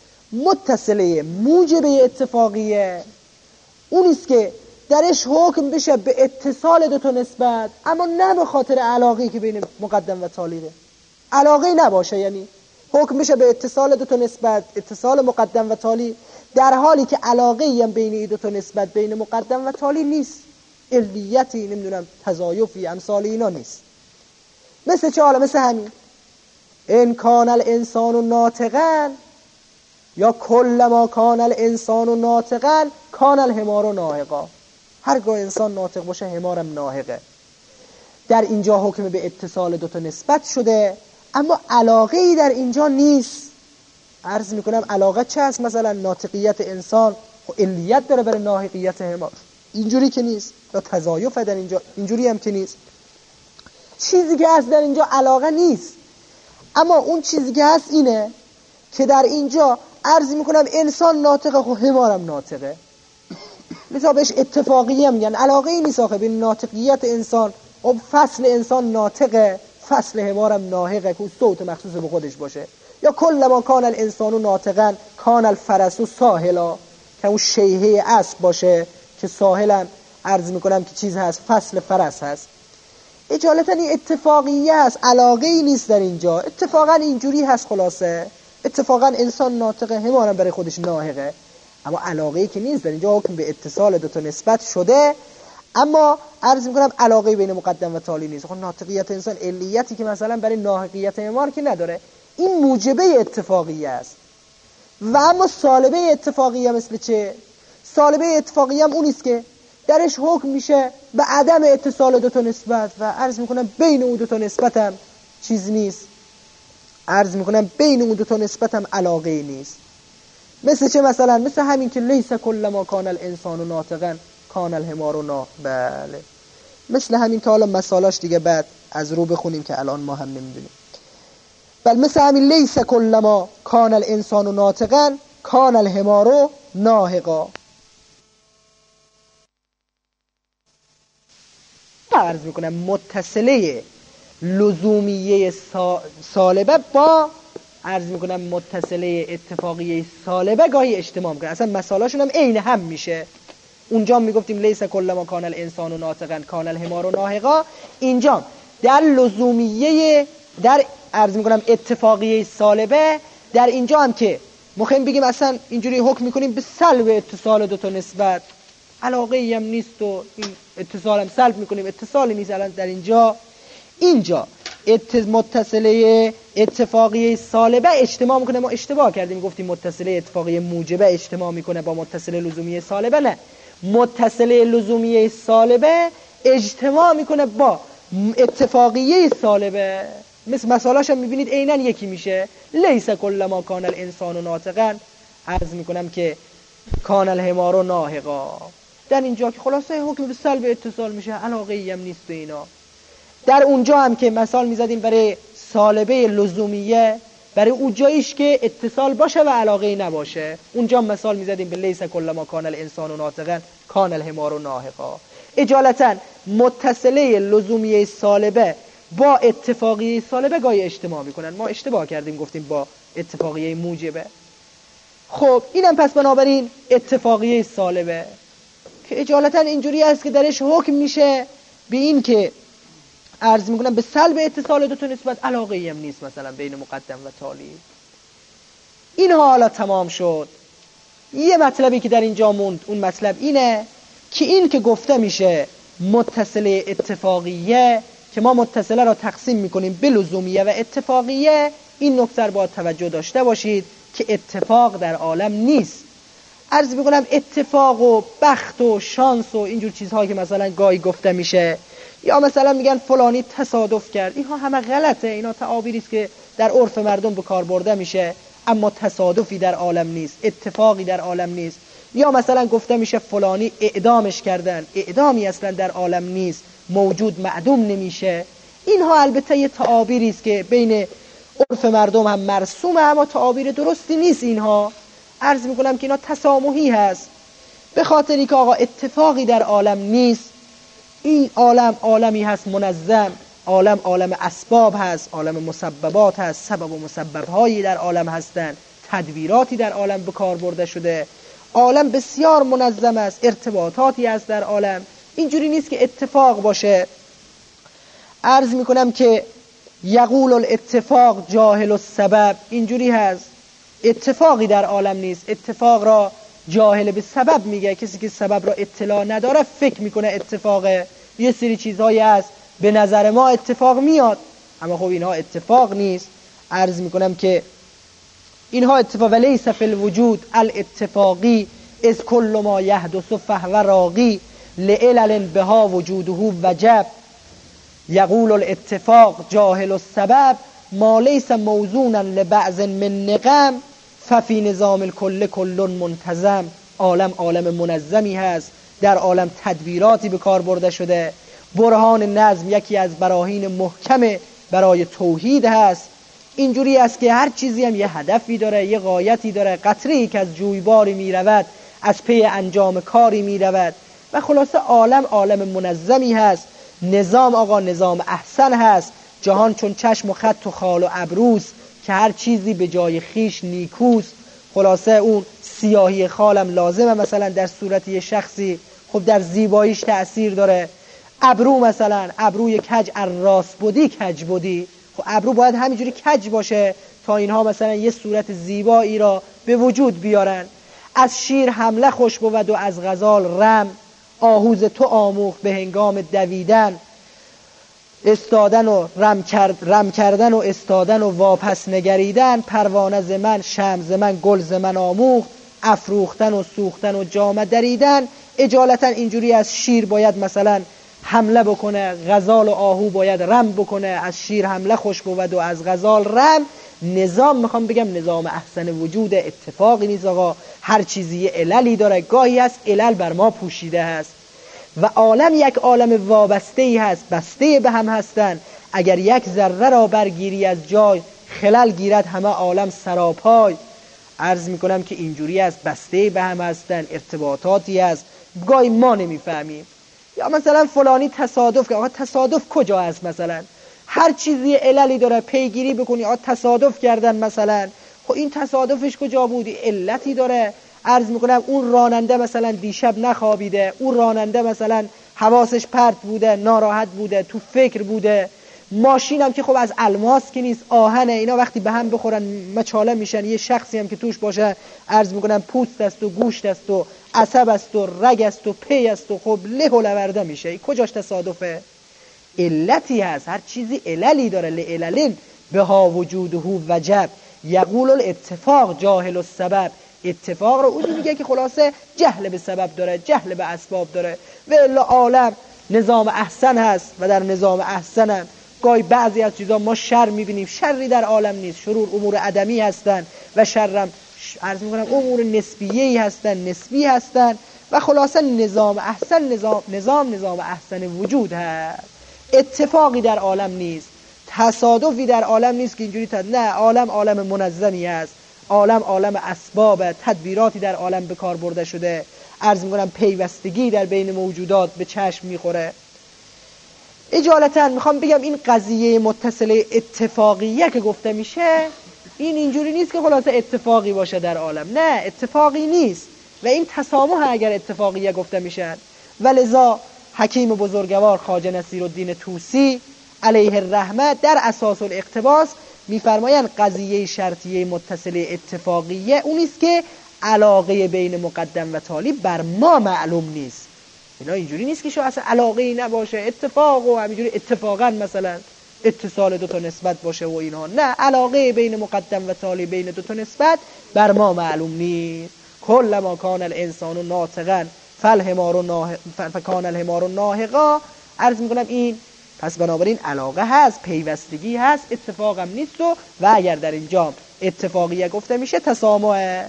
متصله موجبه اتفاقیه اونیست که درش حکم بشه به اتصال دو تا نسبت، اما نه به خاطر علاقه‌ای که بین مقدم و تالیه. علاقه‌ای نباشه، یعنی حکم بشه به اتصال دو تا نسبت، اتصال مقدم و تالی، در حالی که علاقه‌ای هم بین این دو تا نسبت بین مقدم و تالی نیست، علیتی نمیدونم تضایفی امثال اینا نیست. مثل چه؟ حالا مثل همین ان کان الانسان ناطقا یا کل ما کان الانسان ناطقا کان الحمار ناهقا. هرگاه انسان ناطق باشه حمارم ناهقه. در اینجا حکم به اتصال دو تا نسبت شده، اما علاقه ای در اینجا نیست. عرض میکنم علاقه چه هست؟ مثلا ناطقیت انسان و علیت داره برای ناهقیت حمار، اینجوری که نیست. یا تضایف در اینجا، اینجوری هم که نیست. چیزی که هست در اینجا علاقه نیست، اما اون چیزی که هست اینه که در اینجا عرض میکنم انسان ناطقه و حمارم ناطقه، مثلا بهش اتفاقی هم میگن. علاقه ای نیست آخه بین ناطقیت انسان و فصل انسان ناطقه، فصل حمارم ناهقه که صوت مخصوص به خودش باشه. یا کل ما کان الانسان ناطقا کان الفرس ساحلا، که اون شیهه اسب باشه که ساحلا عرض میکنم که چیز هست، فصل فرس هست. اجالتا این اتفاقیه هست، علاقه ای نیست در اینجا. اتفاقا اینجوری هست، خلاصه اتفاقا انسان ناطقه، حمارم برای خودش ناهقه، اما علاقه ای که نیست. در اینجا حکم به اتصال دو تا نسبت شده، اما عرض میکنم علاقه بین مقدم و تالی نیست. خب ناطقیت انسان علیتی که مثلا برای ناحقیت معمار که نداره، این موجبه اتفاقیه است. و اما سالبه اتفاقیه مثل چه؟ سالبه اتفاقیه هم اونیست که درش حکم میشه به عدم اتصال دو تا نسبت و عرض میکنم بین اون دو تا نسبت هم چیز نیست، عرض میکنم بین اون دو تا نسبت هم علاقه نیست. مثل چه مثلا؟ مثل همین که لیس کل ما کان الانسان ناطقا کان الحمار نا بله، مثل همین که حالا مثالاش دیگه بعد از رو بخونیم که الان ما هم نمیدونیم. بل مثل همین لیس کل ما کان الانسان ناطقا کان الحمار ناهقا. عرض میکنم متصله لزومیه سالبه با عرض میکنم متصله اتفاقیه سالبه گاهی اجتماع میکنه، اصلا مثالاشون هم عین هم میشه. اونجا میگفتیم لیس کل ما کان الانسان ناطقا کان الحمار ناهقا، اینجا در لزومیه در عرض میکنم اتفاقیه سالبه، در اینجا هم که مخیم بگیم اصلا اینجوری حکم میکنیم به سلب اتصال دو تا نسبت، علاقه ای هم نیست و این اتصال هم سلب میکنیم، اتصالی نیست. الان در اینجا اینجا متصله اتفاقیه سالبه اجتماع میکنه. ما اشتباه کردیم گفتیم متصله اتفاقیه موجبه اجتماع میکنه با متصله لزومیه سالبه، نه، متصله لزومیه سالبه اجتماع میکنه با اتفاقیه سالبه. مثل مثالاش هم میبینید عیناً یکی میشه. لیس کل ما کان الانسان ناطقا، عرض میکنم که کان الحمار ناهقا. در اینجا که خلاصه حکم به سلب اتصال میشه، علاقه ای هم نیست به اینا. در اونجا هم که مثال میزدیم برای سالبه لزومیه، برای اون جاییش که اتصال باشه و علاقه ای نباشه، اونجا مثال میزدیم به لیس کل ما کان الانسان ناطقا کان الحمار ناهقا. اجالتا متصله لزومیه سالبه با اتفاقیه سالبه گاهی اجتماع میکنن. ما اشتباه کردیم گفتیم با اتفاقیه موجبه. خب اینم پس بنابراین اتفاقیه سالبه که اجالتا اینجوری است که درش حکم میشه به این که عرض میکنم به سلب اتصال دو تا نسبت، علاقه ای هم نیست مثلا بین مقدم و تالی. اینها حالا تمام شد. یه مطلبی که در اینجا موند، اون مطلب اینه که این که گفته میشه متصله اتفاقیه، که ما متصله را تقسیم میکنیم به لزومیه و اتفاقیه، این نکته رو باید توجه داشته باشید که اتفاق در عالم نیست. عرض میکنم اتفاق و بخت و شانس و اینجور چیزهایی که مثلا گاهی گفته میشه، یا مثلا میگن فلانی تصادف کرد، اینها همه غلطه. اینا تعابیری است که در عرف مردم به کار برده میشه، اما تصادفی در عالم نیست، اتفاقی در عالم نیست. یا مثلا گفته میشه فلانی اعدامش کردن، اعدامی اصلا در عالم نیست، موجود معدوم نمیشه. اینها البته یه تعابیری است که بین عرف مردم هم مرسومه، اما تعابیر درستی نیست. اینها عرض میکنم که اینا تسامحی هست، به خاطری که آقا اتفاقی در عالم نیست. این عالم عالمی هست منظم، عالم عالم اسباب هست، عالم مسببات هست، سبب و مسببهایی در عالم هستند، تدبیراتی در عالم به کار برده شده، عالم بسیار منظم است، ارتباطاتی هست در عالم. اینجوری نیست که اتفاق باشه. عرض میکنم که یقول الاتفاق جاهل السبب، اینجوری هست، اتفاقی در عالم نیست. اتفاق را جاهل به سبب میگه، کسی که سبب را اطلاع نداره فکر میکنه اتفاقه. یه سری چیزهایی هست به نظر ما اتفاق میاد، اما خب اینها اتفاق نیست. عرض میکنم که اینها اتفاق ولیس فی الوجود الاتفاقی از کل ما یحدث فهو راقی لعلل بها وجوده وجب. یقول الاتفاق جاهل السبب ما لیس موزونا لبعض من نقم ففی نظام الکل کل منتظم. عالم عالم منظمی هست، در عالم تدبیراتی به کار برده شده. برهان نظم یکی از براهین محکم برای توحید هست. اینجوری است که هر چیزی هم یه هدفی داره، یه غایتی داره. قطره‌ای که از جویباری می رود از پی انجام کاری می رود و خلاصه عالم عالم منظمی هست. نظام آقا نظام احسن هست. جهان چون چشم و خط و خال و ابروست که هر چیزی به جای خیش نیکوست. خلاصه اون سیاهی خالم لازمه مثلا در صورت یه شخصی، خب در زیباییش تأثیر داره. ابرو مثلا ابروی کج الراس بودی کج بودی، خب ابرو باید همینجوری کج باشه تا اینها مثلا یه صورت زیبایی را به وجود بیارن. از شیر حمله خوش بود و از غزال رم. آهوز تو آموخت به هنگام دویدن، استادن و رم, کرد رم کردن و استادن و واپس نگریدن. پروانه ز من شمع ز من گل ز من آموخت، افروختن و سوختن و جامه دریدن. اجالتا اینجوری از شیر باید مثلا حمله بکنه، غزال و آهو باید رم بکنه، از شیر حمله خوش بود و از غزال رم. نظام میخوام بگم نظام احسن وجود، اتفاقی نیست آقا، هر چیزی عللی داره، گاهی است علل بر ما پوشیده هست و عالم یک عالم وابسته ای هست، بسته به هم هستن. اگر یک ذره را برگیری از جای، خلل گیرد همه عالم سراپای. عرض میکنم که اینجوری است، بسته به هم هستن، ارتباطاتی است، گاهی ما نمیفهمیم. یا مثلا فلانی تصادف که آقا تصادف کجا هست؟ مثلا هر چیزی عللی داره، پیگیری بکنی آقا تصادف کردن مثلا، خب این تصادفش کجا بودی؟ علتی داره. عرض میکنم اون راننده مثلا دیشب نخوابیده، اون راننده مثلا حواسش پرت بوده، ناراحت بوده، تو فکر بوده. ماشین هم که خب از الماس که نیست، آهنه، اینا وقتی به هم بخورن مچاله میشن. یه شخصی هم که توش باشه عرض میکنم پوست است و گوشت است و عصب است و رگ است و پی است و خب له و لورده میشه. کجاش تصادفه؟ علتی هست، هر چیزی عللی داره. لعللین بها وجوده وجب، یقول الاتفاق جاهل السبب. اتفاق رو اون میگه که خلاصه جهل به سبب داره، جهل به اسباب داره. و الا عالم نظام احسن هست و در نظام احسن هم گاهی بعضی از چیزا ما شر میبینیم، شری در عالم نیست، شرور امور عدمی هستن و شرم عرض میکنم امور نسبیه‌ای هستن، نسبی هستن و خلاصه نظام احسن نظام نظام نظام احسن وجود هست. اتفاقی در عالم نیست، تصادفی در عالم نیست که اینجوری تد... نه، عالم عالم منظمی است، عالم عالم اسباب، تدبیراتی در عالم به کار برده شده. عرض میکنم پیوستگی در بین موجودات به چشم میخوره. اجالتا میخوام بگم این قضیه متصله اتفاقیه که گفته میشه، این اینجوری نیست که خلاصه اتفاقی باشه در عالم، نه اتفاقی نیست. و این تسامح اگر اتفاقیه گفته میشن. ولذا حکیم بزرگوار خواجه نصیرالدین طوسی علیه الرحمه در اساس الاقتباس میفرمایند قضیه شرطیه متصله اتفاقیه اونیست که علاقه بین مقدم و تالی بر ما معلوم نیست. اینا اینجوری نیست که شو اصلا علاقه ای نباشه، اتفاق و همینجوری اتفاقا مثلا اتصال دو تا نسبت باشه و اینها، نه، علاقه بین مقدم و تالی بین دو تا نسبت بر ما معلوم نیست. کل ما کان الانسان ناطقا فالحمار ناه فکان الحمار ناهقا. عرض میکنم این پس بنابراین علاقه هست، پیوستگی هست، اتفاقم نیست. و و اگر در اینجا اتفاقیه گفته میشه تسامح.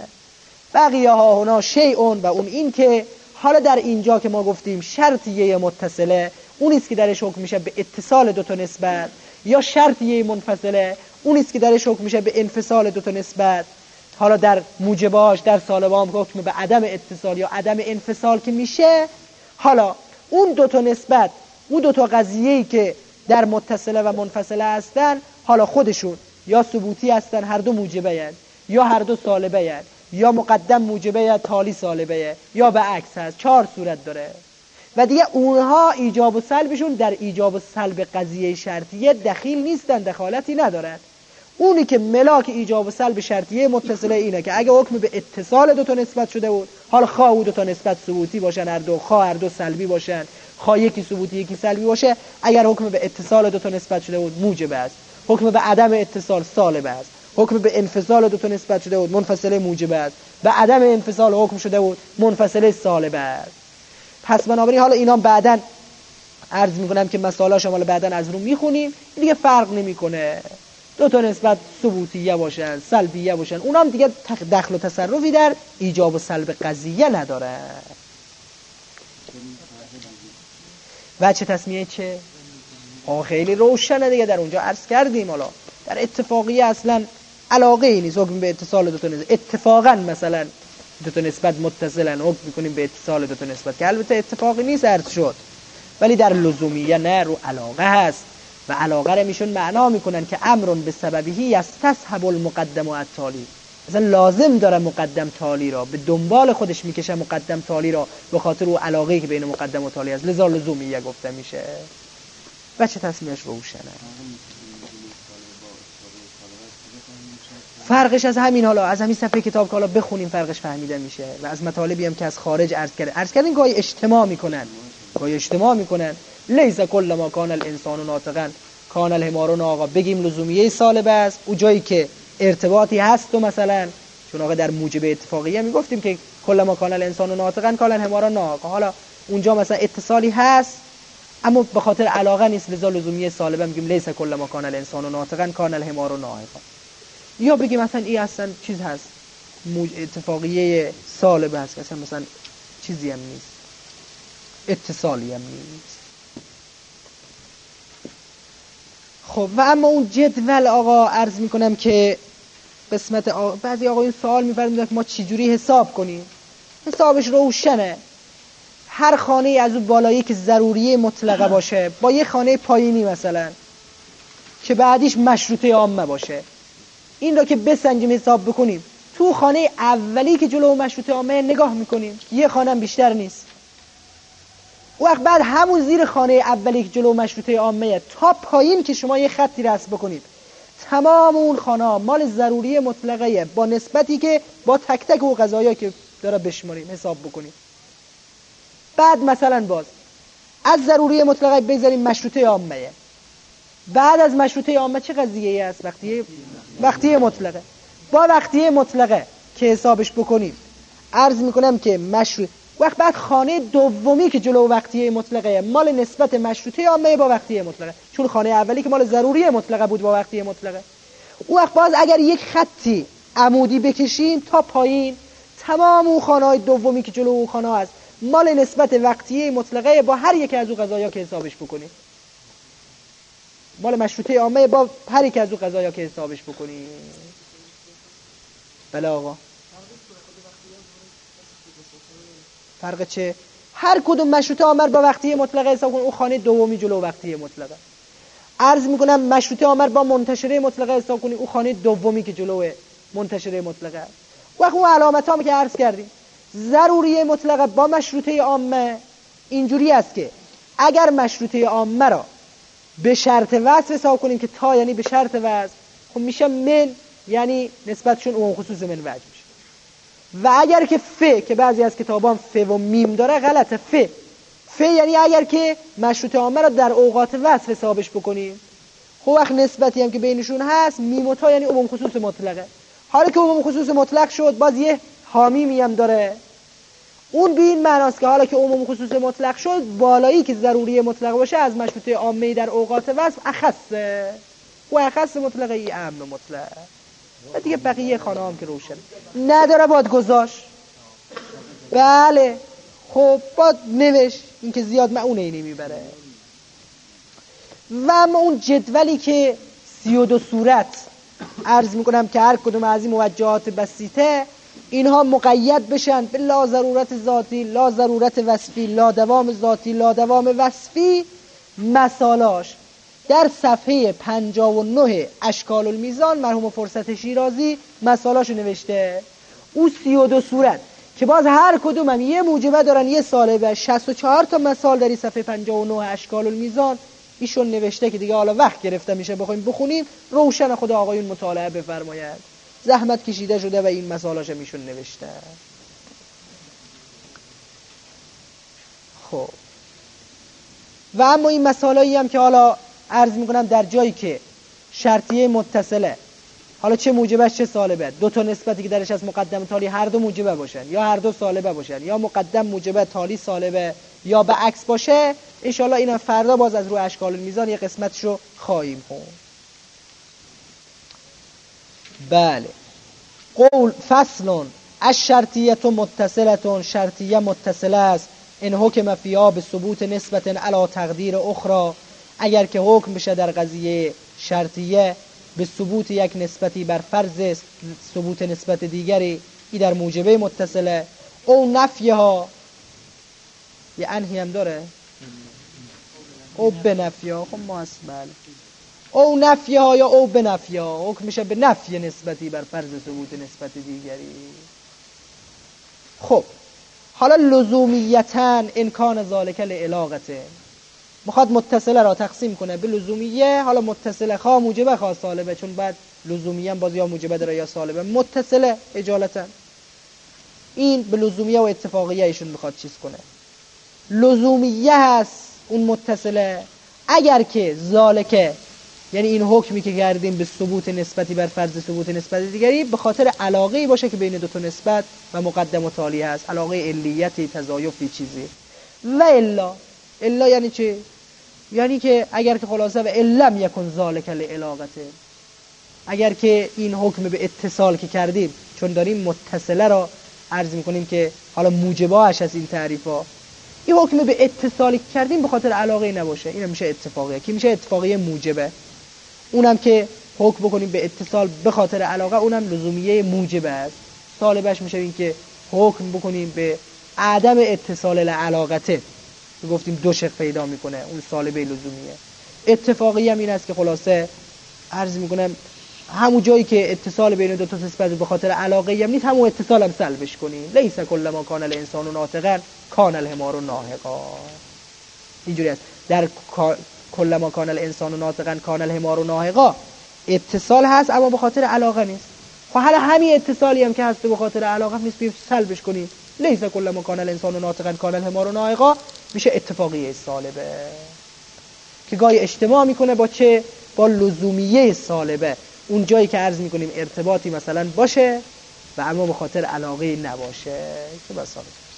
بقیه ها هنا شیئون، و اون این که حالا در اینجا که ما گفتیم شرطیه متصله اونیست که درش حکم میشه به اتصال دو تا نسبت، یا شرطیه منفصله اونیست که درش حکم میشه به انفصال دو تا نسبت. حالا در موجباش در سالبام حکم به عدم اتصال یا عدم انفصال که میشه. حالا اون دو تا نسبت، اون دو تا قضیه‌ای که در متصله و منفصله هستن، حالا خودشون یا ثبوتی هستن، هر دو موجبه هستن، یا هر دو سالبه هستن، یا مقدم موجبه یا تالی سالبه، یا به عکس هست. چهار صورت داره و دیگه اونها ایجاب و سلبشون در ایجاب و سلب قضیه شرطیه دخیل نیستن، دخالتی ندارن. اونی که ملاک ایجاب و سلب شرطیه متصله اینه که اگه حکم به اتصال دو تا نسبت شده بود، حالا خواه او دو تا نسبت ثبوتی باشن هر دو، خواه هر دو سلبی باشن، خواه یکی ثبوتی یکی سلبی باشه، اگر حکم به اتصال دو تا نسبت شده بود موجب است، حکم به عدم اتصال سالب است، حکم به انفصال دو تا نسبت شده بود منفصله موجب است، به عدم انفصال حکم شده بود منفصله سالب است. پس بنابراین حالا اینا بعداً عرض میکنم که مسائل شما بعداً از رو میخونیم، دیگه فرق نمیکنه دو تا نسبت ثبوتیه باشن سلبیه باشن، اونا هم دیگه دخل و تصرفی در ایجاب و سلب قضیه نداره. و چه تسمیه چه؟ آه خیلی روشنه دیگه، در اونجا عرض کردیم. حالا در اتفاقیه اصلا علاقه ای نیست حکم به اتصال دو تا نسبت، اتفاقا مثلا دو تا نسبت متصلن حکم میکنیم به اتصال دو تا نسبت، که البته اتفاقی نیست عرض شد، ولی در لزومیه نه، رو علاقه هست. و علاقه رو میشون معنا میکنن که امرون به سببی یستصحب المقدم و التالی، مثلا لازم داره مقدم تالی را، به دنبال خودش میکشه مقدم تالی را، به خاطر او علاقه‌ای که بین مقدم و تالی است، لذا لزومیه گفته میشه. و چه تصمیهش روشنه. فرقش از همین، حالا از همین صفحه کتاب که حالا بخونیم فرقش فهمیده میشه و از مطالبی هم که از خارج عرض کرده عرض کردن گاهی اجتماع میکنن گاهی اجتماع میکنن لیس کل ما کان الانسان ناطقا کان الحمار ناقا. بگیم لزومیه سالبه است اون جایی که ارتباطی هست و مثلا چون آقا در موجب اتفاقیه میگفتیم که کل ما کان الانسان ناطقا کان الحمار ناقا، حالا اونجا مثلا اتصالی هست اما به خاطر علاقه نیست لذا لزومیه سالبه میگیم لیس کل ما کان الانسان ناطقا کان الحمار ناقا. یا بگیم مثلا این اصلا چیز هست اتفاقیه سالبه هست اصلا مثلا چیزی هم نیست اتصالی هم نیست. خب و اما اون جدول آقا عرض میکنم که قسمت آقا بعضی آقایون سوال می‌پرسیدن که ما چجوری حساب کنیم. حسابش روشنه، هر خانه از اون بالایی که ضروریه مطلقه باشه با یه خانه پایینی مثلا که بعدیش مشروطه عامه باشه، این را که بسنجیم حساب بکنیم تو خانه اولی که جلو مشروطه عامه نگاه میکنیم یه خانه هم بیشتر نیست، وقت بعد همون زیر خانه اولی که جلو مشروطه عامه تا پایین که شما یه خطی رسم بکنید تمام اون خانه ها مال ضروری مطلقه با نسبتی که با تک تک و قضایا که داره بشماریم حساب بکنیم. بعد مثلا باز از ضروری مطلقه بگذاریم مشروطه عامه، بعد از مشروطه عامه چه قضیه‌ای است؟ وقتی وقتی مطلقه. با وقتی مطلقه که حسابش بکنیم عرض میکنم که مشروط وقت بعد خانه دومی که جلو وقتی مطلقه مال نسبت مشروطه عامه با وقتی مطلقه، چون خانه اولی که مال ضروری مطلقه بود با وقتی مطلقه. اون وقت باز اگر یک خطی عمودی بکشیم تا پایین تمام اون خانه‌های دومی که جلو اون خانه هست مال نسبت وقتی مطلقه با هر یک از اون قضایا که حسابش بکنیم، مال مشروطه عامه با هر یک از اون قضایا که حسابش بکنیم. بله آقا فرق چه؟ هر کدوم مشروطه عامه با وقتی مطلقه حساب کنیم اون خانه دومی جلو وقتی مطلقه. عرض میکنم مشروطه عامه با منتشره مطلقه حساب کنیم اون خانه دومی که جلو منتشره مطلقه. وقت اون علامت هم که عرض کردیم ضروری مطلقه با مشروطه عامه اینجوری است که اگر مشروطه عامه را به شرط وصف حساب کنیم که تا یعنی به شرط وصف، خب میشه من یعنی نسبتشون عموم خصوص من وجه میشه. و اگر که ف که بعضی از کتابان ف و میم داره غلطه، ف ف یعنی اگر که مشروطه عامه را در اوقات وصف حسابش بکنیم خب وقت نسبتی هم که بینشون هست میم و تا یعنی عموم خصوص مطلقه. حالا که عموم خصوص مطلق شد باز یه حامی هم داره، اون به این معناست که حالا که عموم خصوص مطلق شد بالایی که ضروری مطلق باشه از مشروطه عامه در اوقات وصف اخصه و اخص مطلقه ای اهم مطلق و دیگه بقیه خانه هم که روشن نداره باید گذاشت. بله خب باید نوشت، این که زیاد معونه ای نمیبره. و اما اون جدولی که سی و دو صورت عرض میکنم که هر کدوم از این موجهات بسیطه اینها مقید بشن به لا ضرورت ذاتی، لا ضرورت وصفی، لا دوام ذاتی، لا دوام وصفی، مثالاش در صفحه پنجاه و نه اشکال المیزان مرحوم فرصت شیرازی مثالاشو نوشته. او سی و دو صورت که باز هر کدوم هم یه موجبه دارن یه سالبه، شصت و چهار تا مثال در این صفحه پنجاه و نه اشکال المیزان ایشون نوشته که دیگه حالا وقت گرفته میشه بخوایم بخونیم روشن خدا آقایون مطالعه بفرماید، زحمت کشیده شده و این مسائلش میشون نوشته. خب و اما این مسائلی هم که حالا عرض میکنم در جایی که شرطیه متصله، حالا چه موجبش چه سالبه، دو تا نسبتی که درش از مقدم تالی هر دو موجبه باشن یا هر دو سالبه باشن یا مقدم موجبه تالی سالبه یا به عکس باشه، ان شاء الله اینا فردا باز از روی اشکال المیزان یه قسمتشو خواهیم خوند. بله قول فصل الشرطیه متصله، شرطیه متصله است ان حکم فیها به ثبوت نسبت علی تقدیر اخرى، اگر که حکم بشه در قضیه شرطیه به ثبوت یک نسبتی بر فرض ثبوت نسبت دیگری، ای در موجبه متصله. او نفیها یه انهی هم داره او به نفیها، خب ما هست بله او نفیها یا او به نفیها، حکم میشه به نفی نسبتی بر فرض ثبوت نسبت دیگری. خب حالا لزومیتاً امکان ذالک لعلاقته، میخواد متصله را تقسیم کنه به لزومیه. حالا متصله خواه موجبه خواه سالبه، چون بعد لزومیه هم باز یا موجبه داره یا سالبه. متصله اجالتا این به لزومیه و اتفاقیه ایشون میخواد چیز کنه. لزومیه هست اون متصله اگر که ذالکه، یعنی این حکمی که کردیم به ثبوت نسبتی بر فرض ثبوت نسبت دیگری، به خاطر علاقه‌ای باشه که بین دو تا نسبت و مقدم و تالی هست، علاقه علیتی، تضایفی، چیزی. و الا الا یعنی چی؟ یعنی که اگر که خلاصه و علم یکن ذالک لعلاقته، اگر که این حکم به اتصال که کردیم، چون داریم متصله را عرض میکنیم که حالا موجباش از این تعریفا، این حکم به اتصالی که کردیم به خاطر علاقه نباشه، این میشه اتفاقیه. کی میشه اتفاقیه موجبه؟ اونم که حکم بکنیم به اتصال به خاطر علاقه، اونم لزومیه موجبه است. طالبش میشه این که حکم بکنیم به عدم اتصال لعلاقته، گفتیم دو شق پیدا میکنه، اون سالبه لزومیه. اتفاقی هم این است که خلاصه عرض میکنم همون جایی که اتصال بین دو تا نسبت به خاطر علاقه هم نیست، همون اتصال هم سلبش کنیم. لیس کل ما کان الانسان ناطقا کان الحمار ناهقا. اینجوری است در کل ما کان الانسان ناطقا کان الحمار ناهقا اتصال هست اما به خاطر علاقه نیست. خب حالا همین اتصالی هم که هست به خاطر علاقه نیست بیایم سلبش کنیم. لیس کل ما کان الانسان ناطقا کان الحمار ناهقا میشه اتفاقیه سالبه که گاهی اجتماع میکنه با چه؟ با لزومیه سالبه. اون جایی که عرض میکنیم ارتباطی مثلا باشه و اما به خاطر علاقه نباشه که بس ثابت است.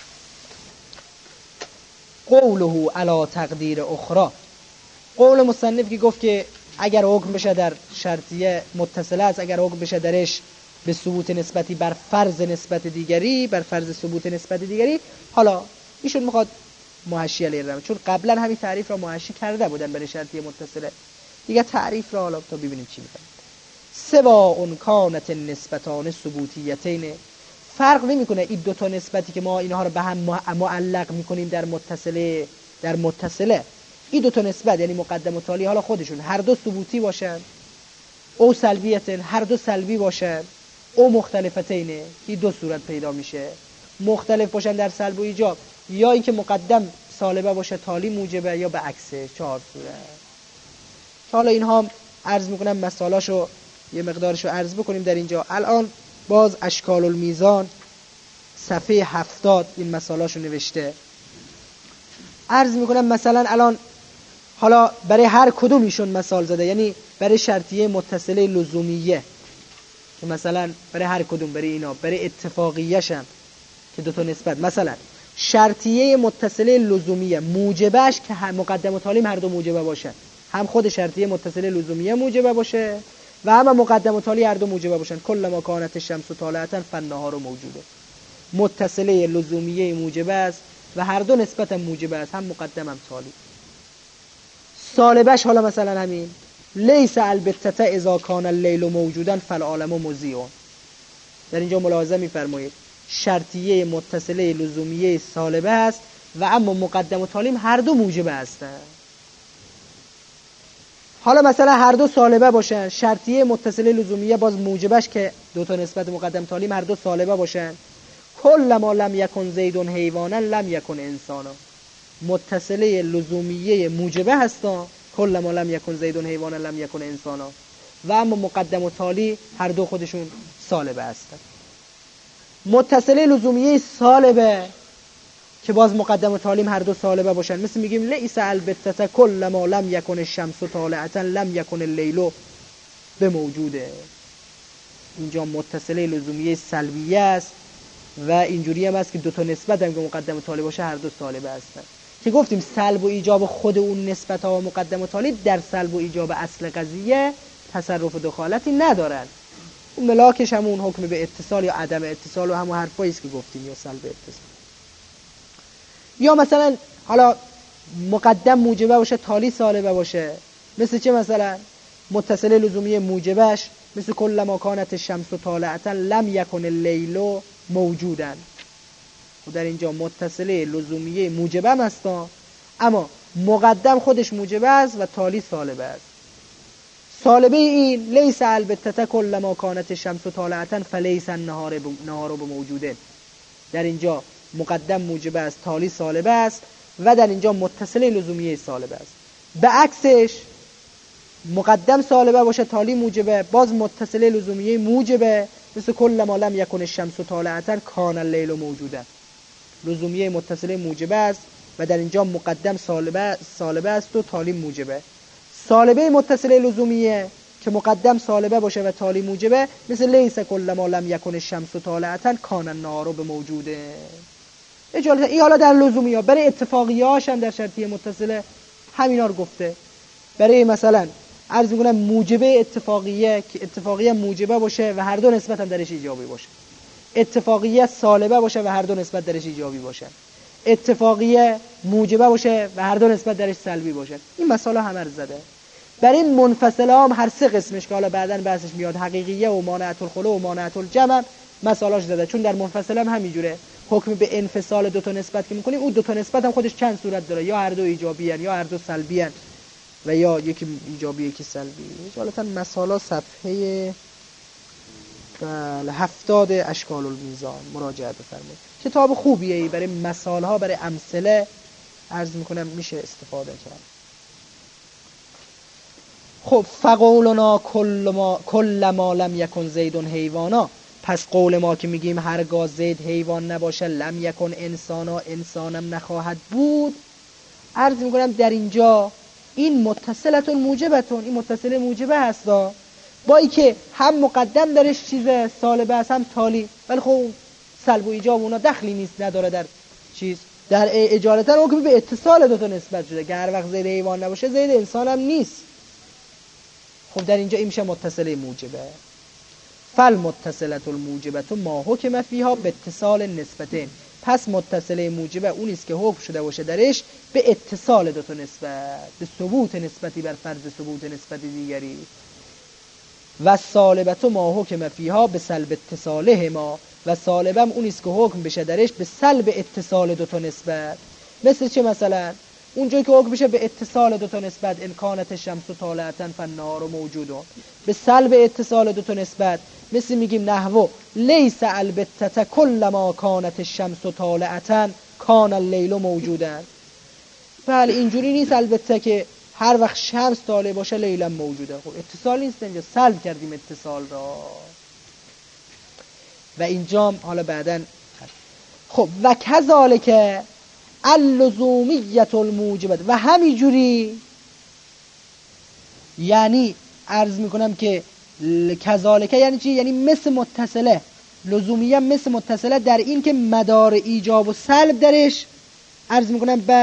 قوله علی تقدیر اخرى، قول مصنف که گفت که اگر حکم بشه در شرطیه متصله است، اگر حکم بشه درش به ثبوت نسبتی بر فرض نسبت دیگری، بر فرض ثبوت نسبت دیگری، حالا ایشون میخواد محشیه لیرم، چون قبلا همین تعریف را محشی کرده بودن برای شرطیه متصله، دیگه تعریف را حالا تا ببینیم چی میگن. سواء کانت النسبتان ثبوتیتین، فرق نمیکنه این دو تا نسبتی که ما اینها رو به هم معلق میکنیم در متصله، در متصله این دو تا نسبت یعنی مقدم و تالی، حالا خودشون هر دو ثبوتی باشن او سلبیتن، هر دو سلبی باشن، او مختلفتین، این دو صورت پیدا میشه. مختلف باشن در سلب و ایجاب، یا اینکه مقدم سالبه باشه تالی موجبه، یا به عکسه، چهار صورت. حالا اینها عرض میکنم مثالاشو یه مقدارشو عرض بکنیم در اینجا. الان باز اشکال المیزان صفحه هفتاد این مثالاشو نوشته. عرض میکنم مثلا الان حالا برای هر کدوم ایشون مثال زده، یعنی برای شرطیه متصله لزومیه که مثلا برای هر کدوم، برای اینا، برای اتفاقیش هم که دو تا نسبت، مثلا شرطیه متصله لزومیه موجبش که مقدم و تالی هر دو موجبه باشه، هم خود شرطیه متصله لزومیه موجبه باشه و هم مقدم و تالی هر دو موجبه باشن. کل ما کانت الشمس طالعة فالنهار موجوده. متصله لزومیه موجبه است و هر دو نسبت هم موجبه است، هم مقدم هم تالی. سالبش حالا مثلا همین لیس البته اذا کان اللیل موجودا فالعالم مضیء. در اینجا ملاحظه می‌فرمایید شرطیه متصله لزومیه سالبه است و اما مقدم و تالی هر دو موجبه هستند. حالا مثلا هر دو سالبه باشن، شرطیه متصله لزومیه باز موجبش که دو تا نسبت مقدم تالی هر دو سالبه باشن. کل ما لم یکن زید حیوانا لم یکن انسانا. متصله لزومیه موجبه هستن، کل ما لم یکن زید حیوانا لم یکن انسانا، و اما مقدم و تالی هر دو خودشون سالبه هستن. متصله لزومیه سالبه که باز مقدم و تالیم هر دو سالبه باشن، مثل میگیم لیس البته کل ما لم یکن الشمس طالعة لم یکن اللیل بموجوده. اینجا متصله لزومیه سلبیه است و اینجوری هم است که دو تا نسبت هم که مقدم و تالی باشه هر دو سالبه هستن، که گفتیم سلب و ایجاب خود اون نسبت ها و مقدم و تالی در سلب و ایجاب اصل قضیه تصرف و دخالتی ندارن. اون ملاکش همون حکم به اتصال یا عدم اتصال و همون حرفایی است که گفتیم، یا سلب اتصال. یا مثلا حالا مقدم موجبه باشه تالی سالبه باشه، مثل چه؟ مثلا متصله لزومیه موجبش مثل کل ما کانت الشمس طالعة لم یکن اللیل موجودا. و در اینجا متصله لزومیه موجبه هم هست، اما مقدم خودش موجبه است و تالی سالبه است. سالبه این لیس البته کل ما کانت الشمس طالعة فلیس النهار نهار بموجوده. در اینجا مقدم موجبه است، تالی سالبه است و در اینجا متصله لزومیه سالبه است. به عکسش مقدم سالبه باشه تالی موجبه، باز متصله لزومیه موجبه، مثل کل ما لم یکن الشمس طالعة کان اللیل موجودا. لزومیه متصله موجبه است و در اینجا مقدم سالبه سالبه است و تالی موجبه. سالبه متصله لزومیه که مقدم سالبه باشه و تالی موجبه، مثل لیس کل ما لم یکن الشمس طالعة کان النهار موجوده. اجازه این حالا در لزومیه. برای اتفاقیه‌هاش هم در شرطیه متصله همینا رو گفته. برای مثلا عرض می‌کنم موجبه اتفاقیه که اتفاقیه موجبه باشه و هر دو نسبت هم درش ایجابی باشه. اتفاقیه سالبه باشه و هر دو نسبت درش ایجابی باشه. اتفاقیه موجبه باشه و هر دو نسبت درش سلبی باشه. این مسائل همه رو زده. برای این منفصله هم هر سه قسمش که حالا بعداً بحثش میاد، حقیقیه و مانعت الخلو و مانعت الجمع، مسائلش زده. چون در منفصله هم همینجوره، حکم به انفصال دو تا نسبت که می‌کنیم، اون دو تا نسبت هم خودش چند صورت داره، یا هر دو ایجابی ان یا هر دو سلبی ان و یا یکی ایجابی یکی سلبی. اجالتا مسائل صفحه بله هفتاد اشکال المیزان مراجعه بفرمایید. کتاب خوبیه ای برای مثال ها، برای امثله عرض میکنم میشه استفاده کرد. خب فقولنا کل ما کل ما لم یکن زید حیوانا، پس قول ما که میگیم هرگاه زید حیوان نباشه، لم یکن انسانا انسانم نخواهد بود. عرض میکنم در اینجا این متصلتون موجبتون، این متصل موجبه هستا، با ای که هم مقدم درش چیز سالبه است هم تالی، ولی خب سلب و ایجاب اونا دخلی نیست، نداره در چیز، در اجالتا حکم به اتصال دوتا نسبت شده که هر وقت زید حیوان نباشه زید انسان هم نیست. خب در اینجا این میشه متصل موجبه. فل متصلت الموجبه ما حکم فیها به اتصال نسبتین، پس متصله موجبه اون است که حکم شده باشه درش به اتصال دو تا نسبت، به ثبوت نسبتی بر فرض ثبوت نسبتی دیگری. و سالبه ما حکم فیها به سلب اتصاله ما، و سالبه هم اون است که حکم بشه درش به سلب اتصال دو تا نسبت. مثل چه؟ مثلا اونجایی که حکم بشه به اتصال دو تا نسبت، ان کانت الشمس طالعة فالنهار موجود، به سلب اتصال دو تا نسبت، مثل میگیم نحو لیس البته کل ما کانت الشمس طالعة کان اللیل موجودا. بله اینجوری نیست البته که هر وقت شمس طالع باشه لیل موجوده. خب اتصال نیست، اینجا سلب کردیم اتصال را. و اینجا حالا بعدن خب و کذالک اللزومیت الموجبه، و همینجوری یعنی عرض میکنم که کذالک یعنی چی؟ یعنی مثل متصله، لزومیه مثل متصله در این که مدار ایجاب و سلب درش عرض میکنم بر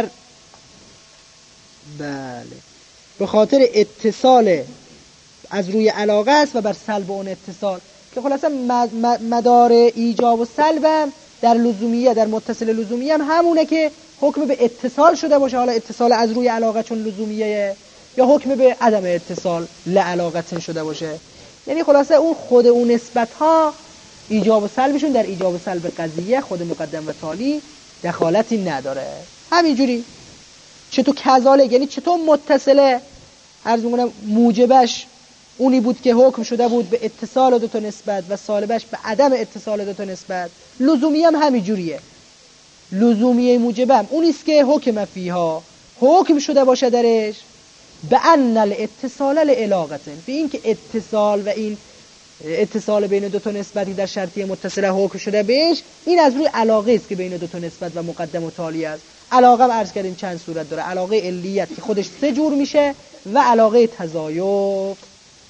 بله به خاطر اتصال از روی علاقه است و بر سلب اون اتصال، که خلاصا مدار ایجاب و سلب در لزومیه، در متصل لزومیه هم همونه که حکم به اتصال شده باشه، حالا اتصال از روی علاقه چون لزومیه، یا حکم به عدم اتصال لعلاقه شده باشه. یعنی خلاصه اون خود اون نسبت ها ایجاب و سلبشون در ایجاب و سلب قضیه خود مقدم و تالی دخالتی نداره. همینجوری چطور کذالک یعنی چطور متصله عرض می‌کنم موجبش اونی بود که حکم شده بود به اتصال دو تا نسبت و سالبش به عدم اتصال دو تا نسبت. لزومیه هم همینجوریه، لزومیه موجبه هم اونی است که حکم فیها حکم شده باشه درش به ان الاتصال لعلاقه، به این که اتصال و این اتصال بین دو تا نسبتی در شرطیه متصله حکم شده بهش، این از روی علاقه است که بین دو تا نسبت و مقدم و تالی است. علاقه هم عرض کردیم چند صورت داره، علاقه علیت که خودش سه جور میشه و علاقه تزایف.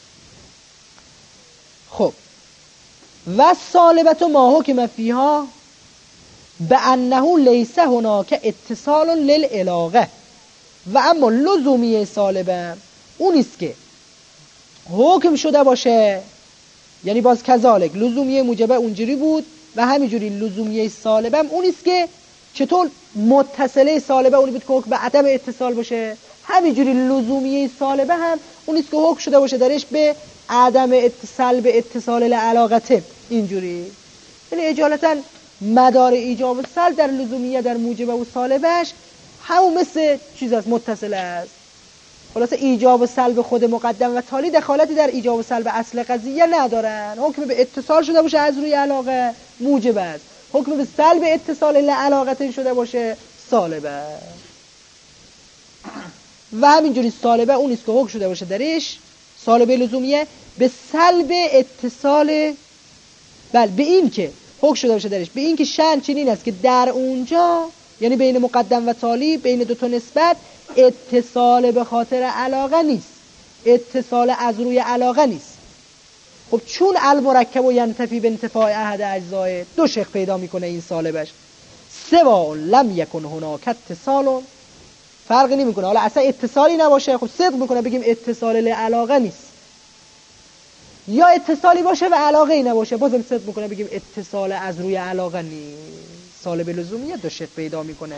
خب و سالبت ما حکم فیها به انه لیس هناک اتصال للعلاقه، و اما لزومیه سالبه اون است که حکم شده باشه، یعنی باز کذالک لزومیه موجبه اونجوری بود و همینجوری لزومیه سالبه اون است که چطور متصله سالبه اونی بود که حکم به عدم اتصال باشه، همینجوری لزومیه سالبه هم اون است که حکم شده باشه درش به عدم اتصال به اتصال لعلاقته. اینجوری یعنی اجالتا مدار ایجاب و سلب در لزومیه در موجبه و سالبش همون مثل چیز است، متصله است. خلاصه ایجاب و سلب خود مقدم و تالی دخالتی در ایجاب و سلب اصل قضیه ندارن. حکم به اتصال شده باشه از روی علاقه موجب است، حکم به سلب اتصال لعلاقته شده باشه سالبه. و همینجوری سالبه اون است که حکم شده باشه درش سالبه لزومیه به سلب اتصال، بله به این که حکم شده باشه درش به این که شأن چنین است که در اونجا، یعنی بین مقدم و تالی، بین دو تا نسبت اتصال به خاطر علاقه نیست، اتصال از روی علاقه نیست. خب چون المرکب و ینتفی به انتفاع احد اجزای، دو شق پیدا میکنه این سالبش. سوا لم یکن هناک اتصال، فرقی نمیکنه حالا اصلا اتصالی نباشه، خب صدق میکنه بگیم اتصال لعلاقه نیست، یا اتصالی باشه و علاقه ای نباشه بازم صدق میکنه بگیم اتصال از روی علاقه نیست. سالب لزومیه دو شق پیدا میکنه.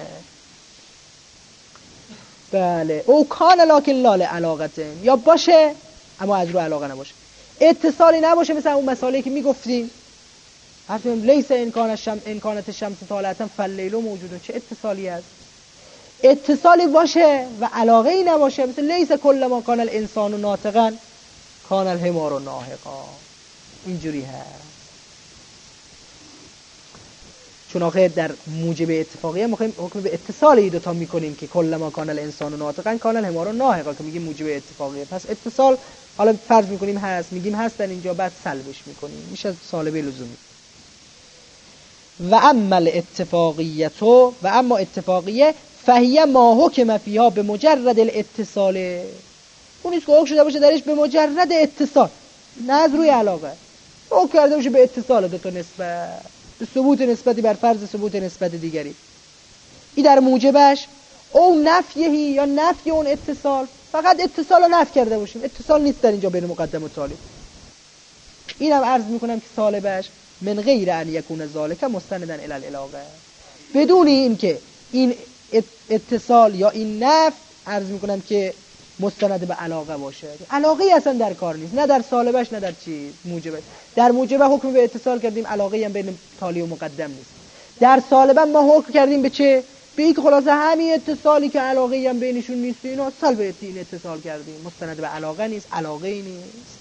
بله او کان لکن لا لعلاقه، یا باشه اما از روی علاقه نباشه. اتصالی نباشه مثل اون مسائلی که میگفتیم حرفیم لیس امکان الشمس امکانات شمس طالعتا فاللیل موجود، چه اتصالی است؟ اتصالی باشه و علاقه ای نباشه مثل لیس کل ما کان الانسان ناطقا کان الحمار ناهقا، اینجوری هست. چون آخه در موجب اتفاقیه میخوایم حکم به اتصال این دوتا میکنیم که کل ما کان الانسان ناطقا کان الحمار ناهقا که میگیم موجب اتفاقیه. پس اتصال حالا فرض میکنیم هست، میگیم هست در اینجا، بعد سلبش میکنیم، میشه سالبه لزومی. و اما الاتفاقیه و اما اتفاقیه فهیه ما حکم فیها به مجرد الاتصال، اون نیست که حکم شده باشه درش به مجرد اتصال نه از روی علاقه، حکم کرده باشه به اتصال دو تا نسبت، به ثبوت نسبتی بر فرض ثبوت نسبت دیگری. این در موجبش او نفیهی یا نفی اون اتصال، فقط اتصال رو نفی کرده باشیم، اتصال نیست در اینجا بین مقدم و تالی. اینم عرض میکنم که سالبش من غیر ان یکون ذالک مستندا الی العلاقه، بدون این که این اتصال یا این نفی عرض میکنم که مستند به علاقه باشه. علاقه اصلا در کار نیست، نه در سالبش نه در چی موجبش. در موجبه حکم به اتصال کردیم، علاقه هم بین تالی و مقدم نیست. در سالبه ما حکم کردیم به چه؟ به این که خلاصه همین اتصالی که علاقه هم بینشون نیست اینا سلب این اتصال کردیم، مستند به علاقه نیست، علاقه ای نیست.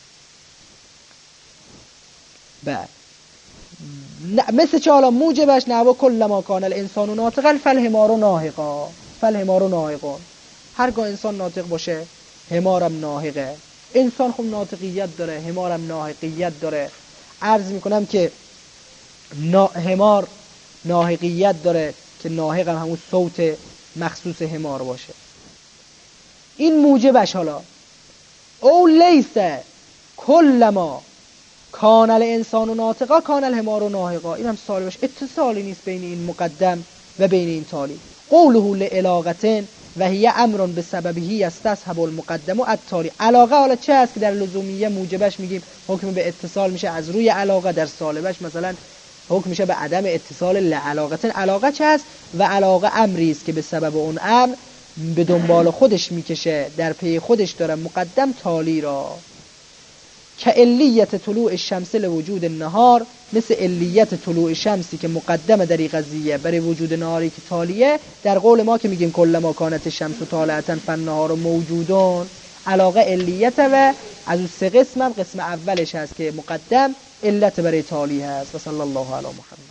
بعد مثل چه حالا موجبش نحو کل ما کان الانسان ناطقا فالحمار ناهقا، فالحمار ناهقا، هرگاه انسان ناطق باشه حمارم ناهقه. انسان خب ناطقیت داره، حمارم ناهقیت داره. عرض میکنم که نا... حمار ناهقیت داره که ناهق هم همون صوت مخصوص حمار باشه. این موجبش حالا او لیسه کل ما کان الانسان ناطقا کان الحمار ناهقا، این هم سالبش اتصالی نیست بین این مقدم و بین این تالی. قوله لعلاقه و هی امر به سببه استصحب المقدم و التالی. علاقه حالا چه هست که در لزومیه موجبش میگیم حکم به اتصال میشه از روی علاقه، در سالبش مثلا حکم میشه به عدم اتصال لعلاقه. علاقه چه هست؟ و علاقه امری است که به سبب اون امر به دنبال خودش میکشه، در پی خودش داره مقدم تالی را. که علیت طلوع الشمس لوجود النهار، مثل علیت طلوع شمسی که مقدمه در این قضیه برای وجود نهاری که تالیه. در قول ما که میگیم کل ما کانت الشمس طالعتا فالنهار موجودون، علاقه علیت و از اون سه قسم هم قسم اولش هست که مقدم علت برای تالی هست. و صلی الله علی محمد.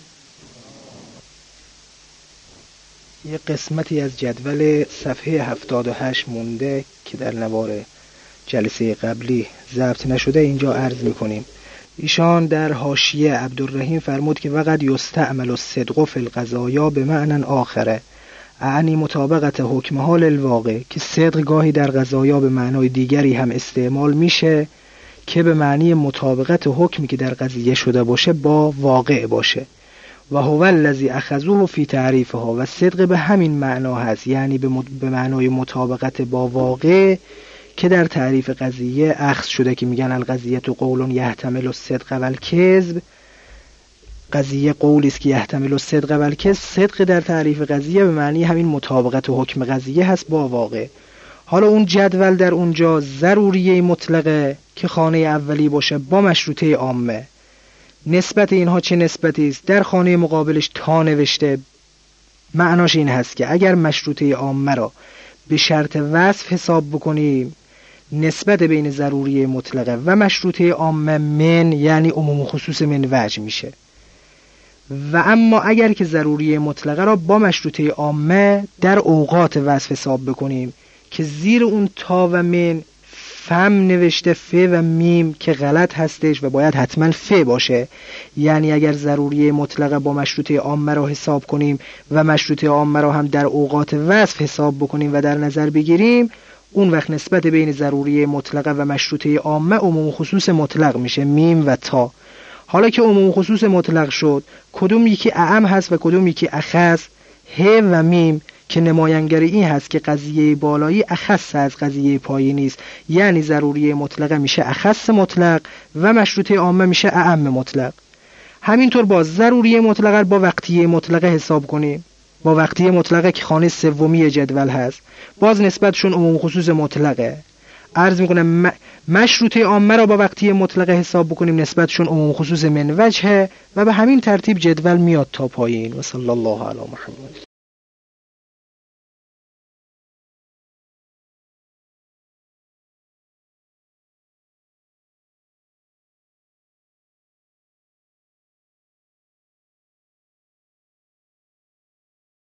یه قسمتی از جدول صفحه هفتاد و هشت مونده که در نوار جلسه قبلی ضبط نشده، اینجا عرض میکنیم. ایشان در حاشیه عبدالرحیم فرمود که وقد یستعمل الصدق فی القضایا به معنی آخره، اعنی مطابقت حکم حال الواقع، که صدق گاهی در قضایا به معنای دیگری هم استعمال میشه که به معنی مطابقت حکمی که در قضیه شده باشه با واقع باشه. و هو الذی اخذوه فی تعریفها، و صدق به همین معنا هست، یعنی به, مد... به معنای مطابقت با واقع که در تعریف قضیه اخذ شده که میگن القضیه تو قول یحتمل الصدق و الکذب. قضیه قولی است که یحتمل الصدق و الکذب. صدق در تعریف قضیه به معنی همین مطابقت و حکم قضیه هست با واقع. حالا اون جدول در اونجا ضروریه مطلقه که خانه اولی باشه با مشروطه عامه. نسبت اینها چه نسبتی است؟ در خانه مقابلش تا نوشته. معناش این هست که اگر مشروطه عامه را به شرط وصف حساب بکنیم، نسبت بین ضروریه مطلقه و مشروطه عامه من، یعنی عموم خصوص من وجه میشه. و اما اگر که ضروری مطلقه را با مشروطه عامه در اوقات وصف حساب بکنیم که زیر اون تا و من فم نوشته ف و میم که غلط هستش و باید حتما ف باشه، یعنی اگر ضروری مطلقه با مشروطه عامه را حساب کنیم و مشروطه عامه را هم در اوقات وصف حساب بکنیم و در نظر بگیریم، اون وقت نسبت بین ضروری مطلقه و مشروطه عامه عموم خصوص مطلق میشه، میم و تا. حالا که عموم خصوص مطلق شد، کدوم یکی اعم هست و کدوم یکی اخص؟ ه و میم که نمایانگری این هست که قضیه بالایی اخص از قضیه پایینی است، یعنی ضروری مطلقه میشه اخص مطلق و مشروطه عامه میشه اعم مطلق. همینطور با ضروری مطلقه با وقتیه مطلقه حساب کنیم، با وقتیه مطلقه که خانه سومی جدول هست، باز نسبتشون عموم خصوص مطلقه. عرض میکنم مشروطه عامه را با وقتیه مطلقه حساب بکنیم، نسبتشون عموم خصوص من وجهه و به همین ترتیب جدول میاد تا پایین. و صلی الله علی محمد.